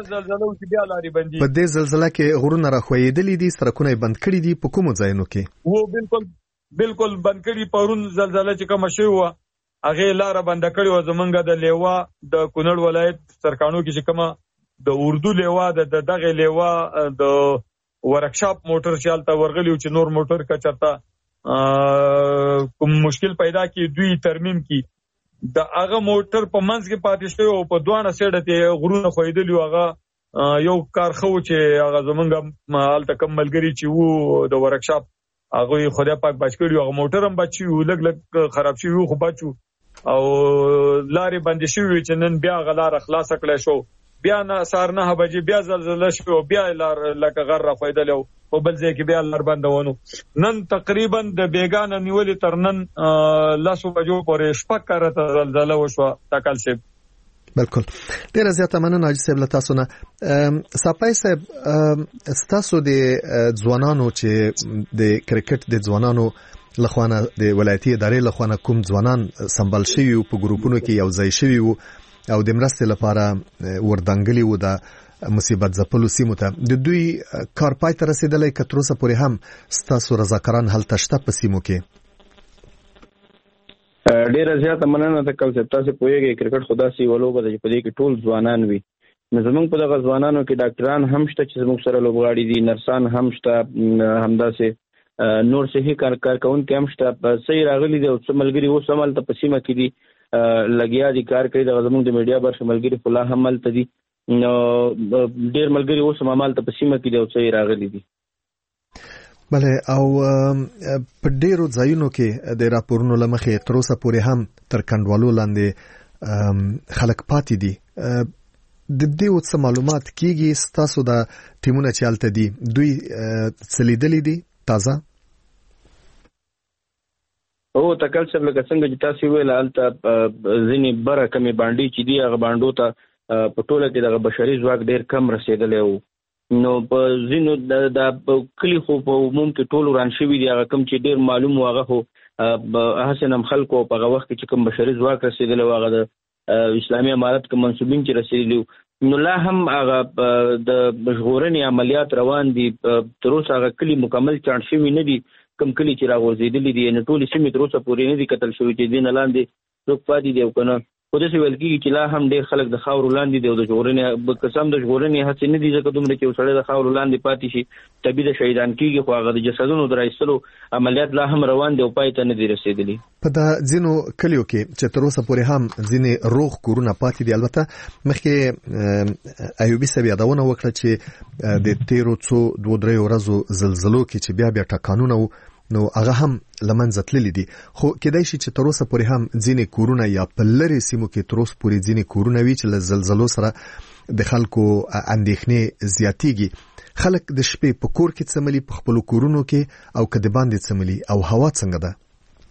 C: په دې زلزله کې غرونه راخویدلي دي، سړکونه یې بند کړي دي، په کومو ځایونو کې؟
E: و بالکل بالکل بند کړي. پرون زلزله چې کومه شوې وه هغې لاره بنده کړې وه. زمونږ د لیوا د کونړ ولایت سرکانو کې چې کومه د اردو لیوا د دغې لیوا د ورکشاپ موټر چې هلته ورغلي و چې نور موټر که چېرته کوم مشکل پیدا کی دوی ترمیم کی د هغه موټر په منځ کې پاتې شوی او په دوانه سیډه ته غرونه خویدلی. هغه یو کار خو چې هغه زمونږ هلته کم ملګري چې وو د ورکشاپ هغه خدای پاک بچ کړي، هغه موټر هم بچ شوی، لږ لږ خراب شوی خو بچو. او لارې بندې شوی چې نن بیا هغه لاره خلاصه کړی شو، بیا نه سهار نهه بجې بیا زلزله شوی او بیا لار لکه غر راخویدلی او په بل ځای کې بیا لار بنده ونو. نن تقریبا د بېګا نه نیولې تر نن لسو بجو پورې شپږ کرته زلزله وشوه تکل صاحب.
C: بالکل، ډیره زیاته مننه حاجي صاحب له تاسو نه. ساپای صاحب، ستاسو د ځوانانو چې د کرکټ د ځوانانو لخوانه د ولایتي ادارې لخوانه کوم ځوانان سمبال شوي وو، په ګروپونو کې یو ځای شوي وو او د مرستې لپاره وردانګلي وو د مصیبت ځپلو سیمو ته، د دوی کار پای ته رسېدلی که تر اوسه پورې هم ستاسو رضاکاران هلته شته په سیمو کې؟
D: ډیره زیاته مننه تکل صاحب. تاسو پوهیږئ کرکټ خو داسې یوه لوبه ده چې په دې کې ټول ځوانان وي، نو زمونږ په دغه ځوانانو کې ډاکټران هم شته چې زموږ سره لوبغاړي دي، نرسان هم شته، همداسې نور صحي کار کارکونکي هم شته. صحیح راغلي دي او څه ملګري اوس هم هلته په سیمه کې دي لګیا دي کار کوي. دغه زموږ د میډیا برخې ملګري خو لا هم هلته دي، نو ډېر ملګري اوس هم همالته په سیمه کې دي او صحیح راغلي دي.
C: بله، او په ډیرو ځایونو کې د راپورونو له مخې تر اوسه پورې هم تر کنډوالو لاندې خلک پاتې دي. د دې څه معلومات کیږي ستاسو د ټیمونه چې هلته دي دوی څه لیدلي دي تازه؟
D: او تکل صاحب لکه څنګه چې تاسو ویل هلته ځینې بره کمې بانډې چې دي هغه بانډو ته په ټوله کې دغه بشري ځواک ډېر کم رسېدلی و. نو په ځینو د کلي خو په عموم کې ټول وران شوي دي، هغه کم چې ډېر معلوم و هغه خو هسې هم خلکو په هغه وخت کې چې کوم بشري ځواک رسېدلی و هغه د اسلامي امارت کوم منصوبین چې رسېدلي وو، نو لا هم هغه د ژغورنې عملیات روان دي. تر اوسه هغه کلي مکمل چاڼ شوي نه دي، کوم کلي چې راغورځېدلي دي یعنې ټولې سیمې تر اوسه پورې نه دي کتل شوي چې دې نه لاندې څوک پاتې دي او که نه. خو داسې ویل کېږي چې لا هم ډېر خلک د خاورو لاندې دي او د ژغورنې قسم د ژغورنې هڅې نه دي، ځکه دومره چې یو سړی د خاورو لاندې پاتې شي طبیعي د شهیدان کېږي، خو هغه د جسدونو د راایستلو عملیات لا هم روان دي او پای ته نه دي رسېدلي.
C: په دا ځینو کلیو کې چې تر اوسه پورې هم ځینې روغ کورونه پاتې دي، البته مخکې ایوبي صاحب یادونه وکړه چې د تیرو څو دوه درې ورځو زلزلو کې چې بیا بیا ټکانونه و نو هغه هم لمنځه تللي دي، خو کېدای شي چې تر اوسه پورې هم ځینې کورونه یا په لرې سیمو کې تر اوسه پورې ځینې کورونه وي چې له زلزلو سره د خلکو اندېښنې زیاتېږي. خلک د شپې په کور کې څملي په خپلو کورونو کې او که د باندې څملي، او هوا څنګه ده؟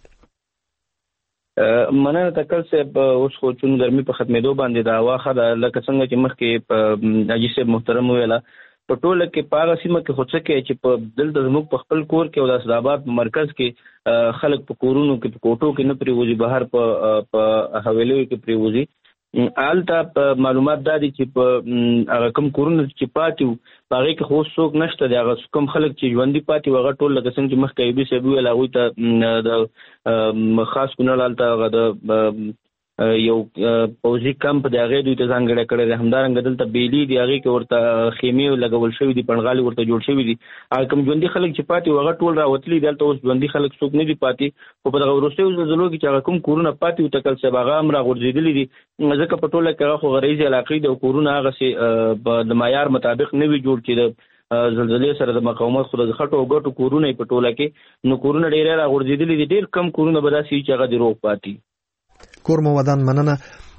D: مننه تکل صاحب، اوس خو چون ګرمي په ختمېدو باندې د هوا ښه ده، لکه څنګه چې مخکې حاجي صاحب محترم ویله په ټوله کې په هغه سیمه کې خو څه کوي چې په دلته زموږ په خپل کور کې او د اسداباد په مرکز کې خلک په کورونو کې په کوټو کې نه پرېوځي، بهر په حویلیو کې پرېوځي. هلته په معلومات دا دي چې په هغه کوم کورونه چې پاتې وو په هغې کې خو اوس څوک نشته دی، هغه کوم خلک چې ژوندي پاتې وو هغه ټول لکه څنګه چې مخکې ایوبي صاحب وویل هغوی ته د خاص کونړ هلته هغه د یو پوځي کمپ دی هغې دوی ته ځانګړی کړی دی، همدارنګه دلته بیلي دي هغې کې ورته خیمې لګول شوي دي، پنډغالي ورته جوړ شوي دي. هغه کوم ژوندي خلک چې پاتې وو هغه ټول راوتلي دي، هلته اوس ژوندي خلک څوک نه دي پاتې، خو په دغه وروستیو زلزلو کې چې هغه کوم کورونه پاتې وو تکل صاحب هغه هم راغورځېدلي دي، ځکه په ټوله کې هغه خو غریزي علاقې دي او کورونه هغسې د معیار مطابق نه وي جوړ چې د زلزلې سره د مقاومت خو د خټو او ګټو کورونه په ټوله کې، نو کورونه ډېر راغورځېدلي دي، ډېر کم کورونه به داسې وي چې هغه د روغ پاتې.
C: کور مو ودان، مننه.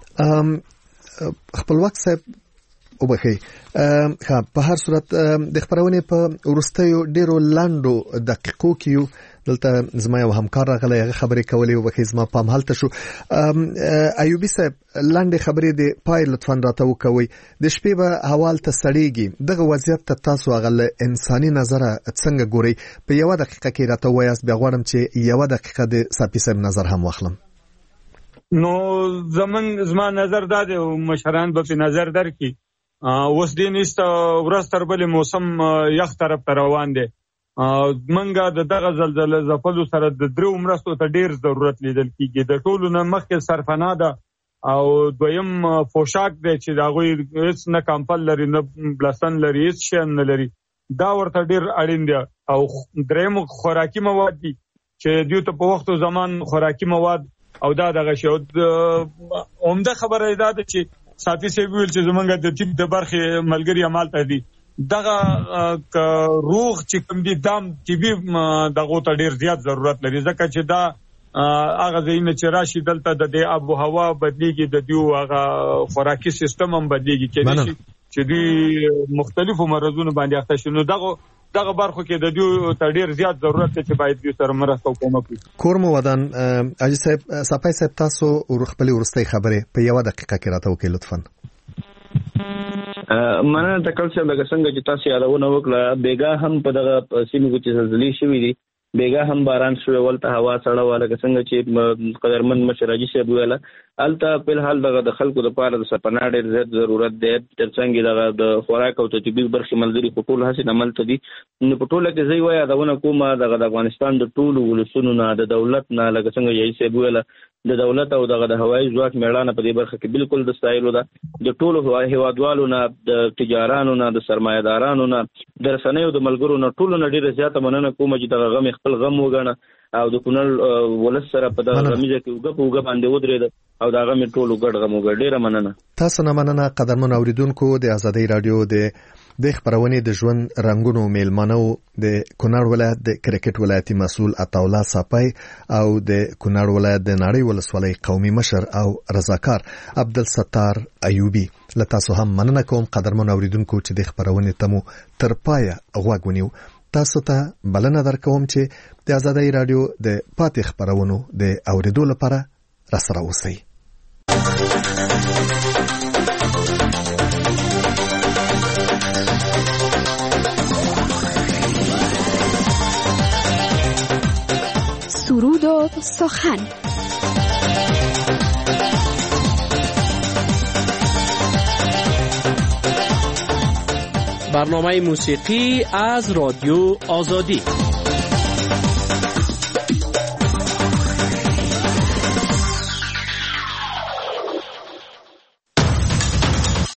C: خپلواک صاحب وبخي، په هر صورت د خبرونې په ورستیو ډیرو لاندو دقیقو کې دلته زما یو همکار راغلی هغه خبرې کولې وبخي زما پام هلته شو. ایوبي صاحب لاندې خبرې د پای لطفا راته وکوي، د شپې به هوا هلته سړیږي، دغه وضعیت ته تاسو هغه له انساني نظره څنګه ګورئ؟ په یوه دقیقه کې راته ووایاست، بیا غواړم چې یوه دقیقه د ساپي صاحب نظر هم واخلم.
E: نو زمون زما نظر دا دی، مشران به په نظر درکړي، اوس دې نشته ورځ تر بلې موسم یخ طرف ته روان دی، منګه د دغه زلزلې ځپلو سره د درو مرستو ته ډیر ضرورت لیدل کیږي. د ټولو نه مخکې سرپناه ده او دویم پوشاک دی چې د هغوی هېڅ نه کمپل لري نه بلسن لري هېڅ شی نه لري، دا ورته ډیر اړین دی. او دریم خوراکي مواد دي چې دوی ته په وخت و زمان خوراکي مواد او دا دغه شی. عمده خبره دا ده چې صافي صاحب ویل چې زمونږ د طب د برخې ملګري همالته دي، دغه روغ چې کوم دي دام طبي دغو ته ډېر زیات ضرورت لري، ځکه چې دا هغه ځایونه چې راشي دلته د دې آب و هوا بدلیږي، د دوی هغه خوراکي سیستم هم بدلیږي، کېدای شي چې دوی مختلفو مرضونو باندې اخته شي. نو دغه دغه برخو کې د دوی ته ډیر زیات ضرورت دی چې باید دوی سره مرسته او کومک وکړي.
C: کور مو ودان. حاجي صاحب صافي صاحب تاسو خپلې وروستۍ خبرې په یوه دقیقه کې راته وکړئ لطفا.
D: مننه تکل صاحب، لکه څنګه چې تاسو یادونه وکړه بیګا هم په دغه سیمو کې چې زلزلې شوي دي، بیګا هم باران شوی، ولته هوا سړه وه، لکه څنګه چې قدرمن مشر حاجي صاحب ویله هلته فلحال دغه د خلکو دپاره د سرپناه ډېر زیات ضرورت دی، تر څنګ دغه د خوراک او طبي برخې ملګري خو ټول هسې هملته دي. نو په ټوله کې زه یوه یادونه کومه دغه د افغانستان د ټولو ولسونو نه، د دولت نه، لکه څنګه حاجي صاحب ویله د دولت او دغه د هوایي ځواک میړانه په دې برخه کې بالکل د ستایلو ده. د ټولو هیوادوالو نه، د تجارانو نه، د سرمایدارانو نه، د رسنیو د ملګرو نه، ټولو نه ډیره زیاته مننه کوم چې دغه غم خپل غم وګڼه او د کونړ ولس سره په دغه غمیزه کې وګ په وګ باندې ودرېد او دا غم ټولو ګډ غم وګ. ډیره مننه.
C: تاسو نه مننه قدرمن اوریدونکو. د ازادي رادیو د د خبرونې د ژوند رنگونو میلمنو د کونړ ولایت د کرکټ ولایتي مسؤل عطاالله صافی او د کونړ ولایت د نړۍ ولسوالۍ قومي مشر او رضاکار عبدالستار ایوبی. لته تاسو هم مننه کوم قدرمن اوریدونکو چې د خبرونې تمو تر پای غوږ ونیو. تاسو ته بلنه درکوم چې د ازادي رادیو د پاتې خبرونو د اوریدو لپاره راسره اوسئ.
I: سرود و سخن.
J: برنامه موسیقی از رادیو آزادی.